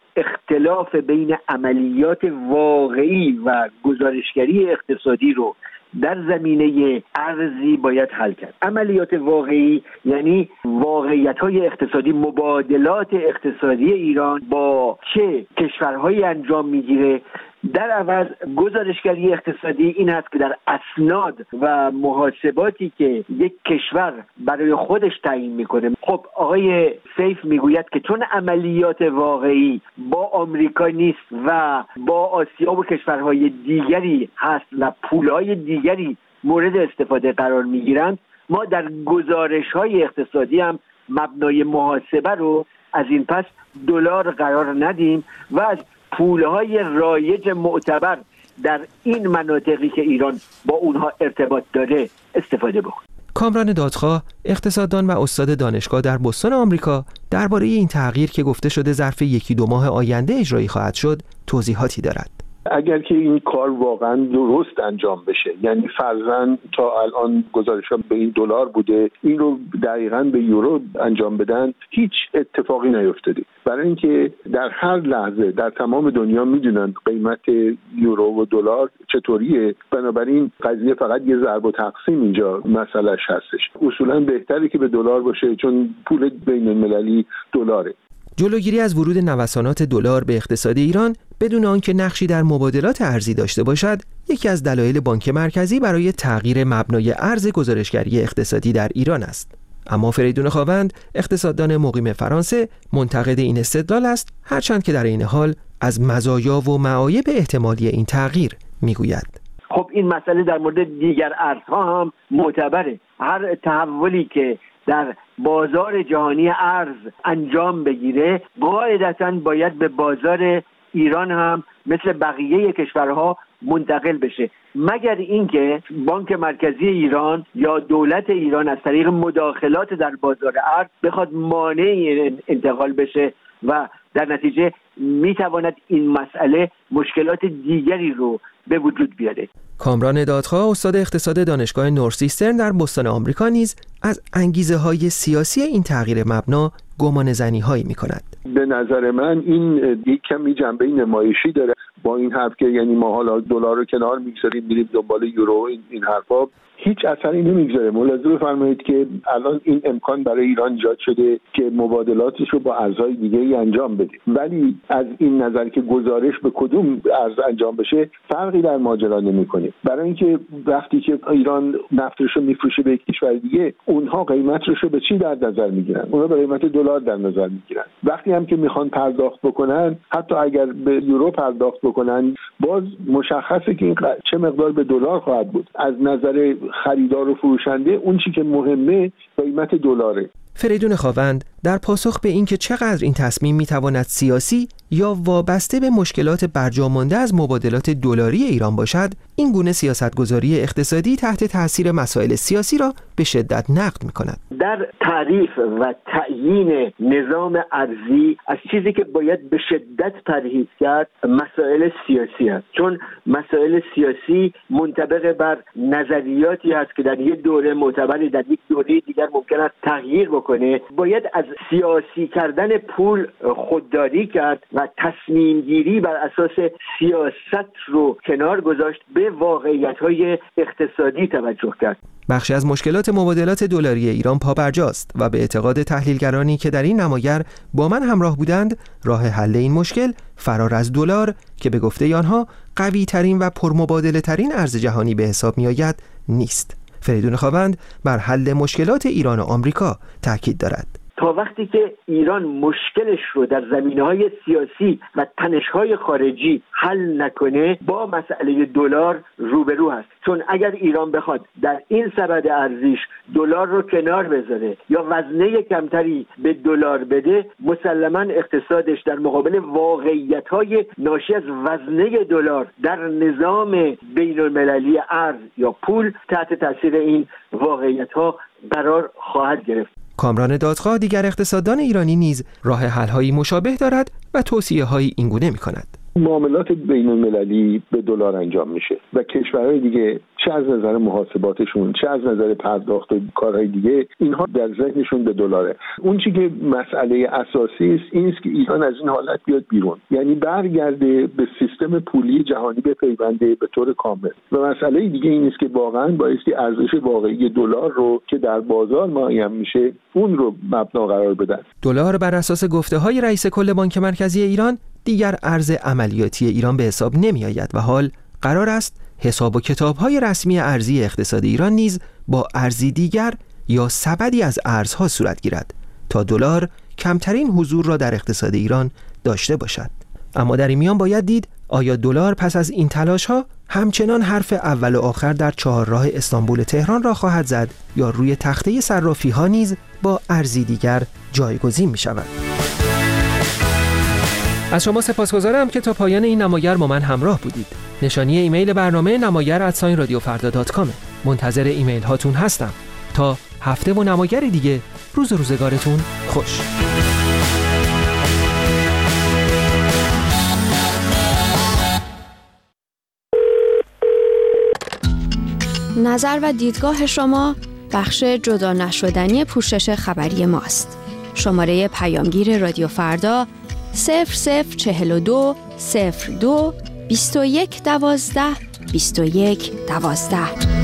اختلاف بین عملیات واقعی و گزارشگری اقتصادی رو در زمینه ارزی باید حل کرد. عملیات واقعی یعنی واقعیت‌های اقتصادی، مبادلات اقتصادی ایران با چه کشورهایی انجام میگیره. در عوض گزارشگری اقتصادی این است که در اسناد و محاسباتی که یک کشور برای خودش تعیین میکنه. خب آقای سیف میگوید که چون عملیات واقعی با آمریکا نیست و با آسیا و کشورهای دیگری هست و پولهای دیگری مورد استفاده قرار میگیرند، ما در گزارش‌های اقتصادی هم مبنای محاسبه رو از این پس دلار قرار ندیم و از پولهای رایج معتبر در این مناطقی که ایران با اونها ارتباط داره استفاده بکنه. کامران دادخواه، اقتصاددان و استاد دانشگاه در بوستون آمریکا، درباره این تغییر که گفته شده ظرف یکی دو ماه آینده اجرایی خواهد شد توضیحاتی دارد. اگر که این کار واقعا درست انجام بشه، یعنی فرضاً تا الان گزارش‌ها به این دلار بوده، این رو دقیقاً به یورو انجام بدن، هیچ اتفاقی نیفتاده. برای اینکه در هر لحظه در تمام دنیا میدونن قیمت یورو و دلار چطوریه، بنابراین قضیه فقط یه ضرب و تقسیم اینجا مسئلهش هستش. اصولاً بهتره که به دلار باشه چون پول بین المللی دلاره. جلوگیری از ورود نوسانات دلار به اقتصاد ایران بدون آنکه نقشی در مبادلات ارزی داشته باشد، یکی از دلایل بانک مرکزی برای تغییر مبنای ارز گزارشگری اقتصادی در ایران است. اما فریدون خاوند، اقتصاددان مقیم فرانسه، منتقد این استدلال است، هرچند که در این حال از مزایا و معایب احتمالی این تغییر میگوید. خب این مسئله در مورد دیگر ارزها هم معتبره. هر تحولی که در بازار جهانی ارز انجام بگیره قاعدتاً باید به بازار ایران هم مثل بقیه کشورها منتقل بشه، مگر اینکه بانک مرکزی ایران یا دولت ایران از طریق مداخلات در بازار ارز بخواد مانع انتقال بشه و در نتیجه میتواند این مسئله مشکلات دیگری رو به وجود بیاره. کامران دادخواه، استاد اقتصاد دانشگاه نورسیسترن در بوستون آمریکا، نیز از انگیزه های سیاسی این تغییر مبنا گمان زنی هایی می کند. به نظر من این یک کمی جنبه نمایشی داره با این حرف که یعنی ما حالا دلار رو کنار میگذاریم میریم دنبال یورو، این, این حرفا هیچ اثری نمیگذاره. ملاحظه بفرمایید که الان این امکان برای ایران ایجاد شده که مبادلاتش رو با ارزهای دیگه ای انجام بده، ولی از این نظر که گزارش به کدوم ارز انجام بشه فرقی در ماجرا نمیکنه. برای اینکه وقتی که ایران نفتش رو میفروشه به یک کشور دیگه، اونها قیمتش رو به چی در نظر میگیرن؟ اونها به قیمت دلار در نظر میگیرن. وقتی هم که میخوان پرداخت بکنن، حتی اگر به یورو پرداخت بکنن، باز مشخصه که این چه مقدار به دلار خواهد بود. از نظر خریدار و فروشنده اون چی که مهمه قیمت دلاره. فریدون خاوند در پاسخ به اینکه چقدر این تصمیم میتواند سیاسی یا وابسته به مشکلات برجامانده از مبادلات دلاری ایران باشد، این گونه سیاستگذاری اقتصادی تحت تاثیر مسائل سیاسی را به شدت نقد میکند. در تعریف و تعیین نظام ارزی از چیزی که باید به شدت پرهیز کرد مسائل سیاسی است، چون مسائل سیاسی منطبق بر نظریاتی است که در یک دوره معتبری در یک دوره دیگر ممکن است تغییر بکنه. باید از سیاسی کردن پول خودداری کرد و تصمیم گیری بر اساس سیاست رو کنار گذاشت، به واقعیت‌های اقتصادی توجه کرد. بخشی از مشکلات مبادلات دلاری ایران پابرجاست و به اعتقاد تحلیلگرانی که در این نمایر با من همراه بودند، راه حل این مشکل فرار از دلار که به گفته آنها قوی ترین و پرمبادله ترین ارز جهانی به حساب می آید نیست. فریدون خاوند بر حل مشکلات ایران و آمریکا تاکید دارد. تا وقتی که ایران مشکلش رو در زمینه‌های سیاسی و تنش‌های خارجی حل نکنه، با مسئله دلار روبرو هست. چون اگر ایران بخواد در این سبد ارزیش دلار رو کنار بذاره یا وزنه کمتری به دلار بده، مسلماً اقتصادش در مقابل واقعیت‌های ناشی از وزنه دلار در نظام بین‌المللی ارز یا پول تحت تاثیر این واقعیت‌ها قرار خواهد گرفت. کامران دادخواه، دیگر اقتصاددان ایرانی، نیز راه حل‌هایی مشابه دارد و توصیه‌هایی اینگونه می‌کند. معاملات بین المللی به دلار انجام میشه و کشورهای دیگه چه از نظر محاسباتشون چه از نظر پرداخت و کارهای دیگه اینها در ذهنشون به دلاره. اون چیزی که مسئله اساسی است این است که ایران از این حالت بیاد بیرون، یعنی برگرده به سیستم پولی جهانی بپیونده به طور کامل. و مسئله دیگه این است که واقعا بایستی ارزش واقعی دلار رو که در بازار معین میشه اون رو مبنا قرار بدن. دلار بر اساس گفته‌های رئیس کل بانک مرکزی ایران دیگر ارز عملیاتی ایران به حساب نمی آید و حال قرار است حساب و کتاب‌های رسمی ارزی اقتصاد ایران نیز با ارزی دیگر یا سبدی از ارزها صورت گیرد تا دلار کمترین حضور را در اقتصاد ایران داشته باشد. اما در این میان باید دید آیا دلار پس از این تلاش‌ها همچنان حرف اول و آخر در چهارراه استانبول تهران را خواهد زد یا روی تخته صرافی‌ها نیز با ارزی دیگر جایگزین می‌شود. از شما سپاسگزارم که تا پایان این نماگر با من همراه بودید. نشانی ایمیل برنامه نماگر ات رادیو فردا دات کام. منتظر ایمیل هاتون هستم. تا هفته و نماگری دیگه، روز و روزگارتون خوش. نظر و دیدگاه شما بخش جدا نشدنی پوشش خبری ماست. شماره پیامگیر رادیو فردا صفر صفر چهل و دو صفر دو بیست و یک دوازده بیست و یک دوازده.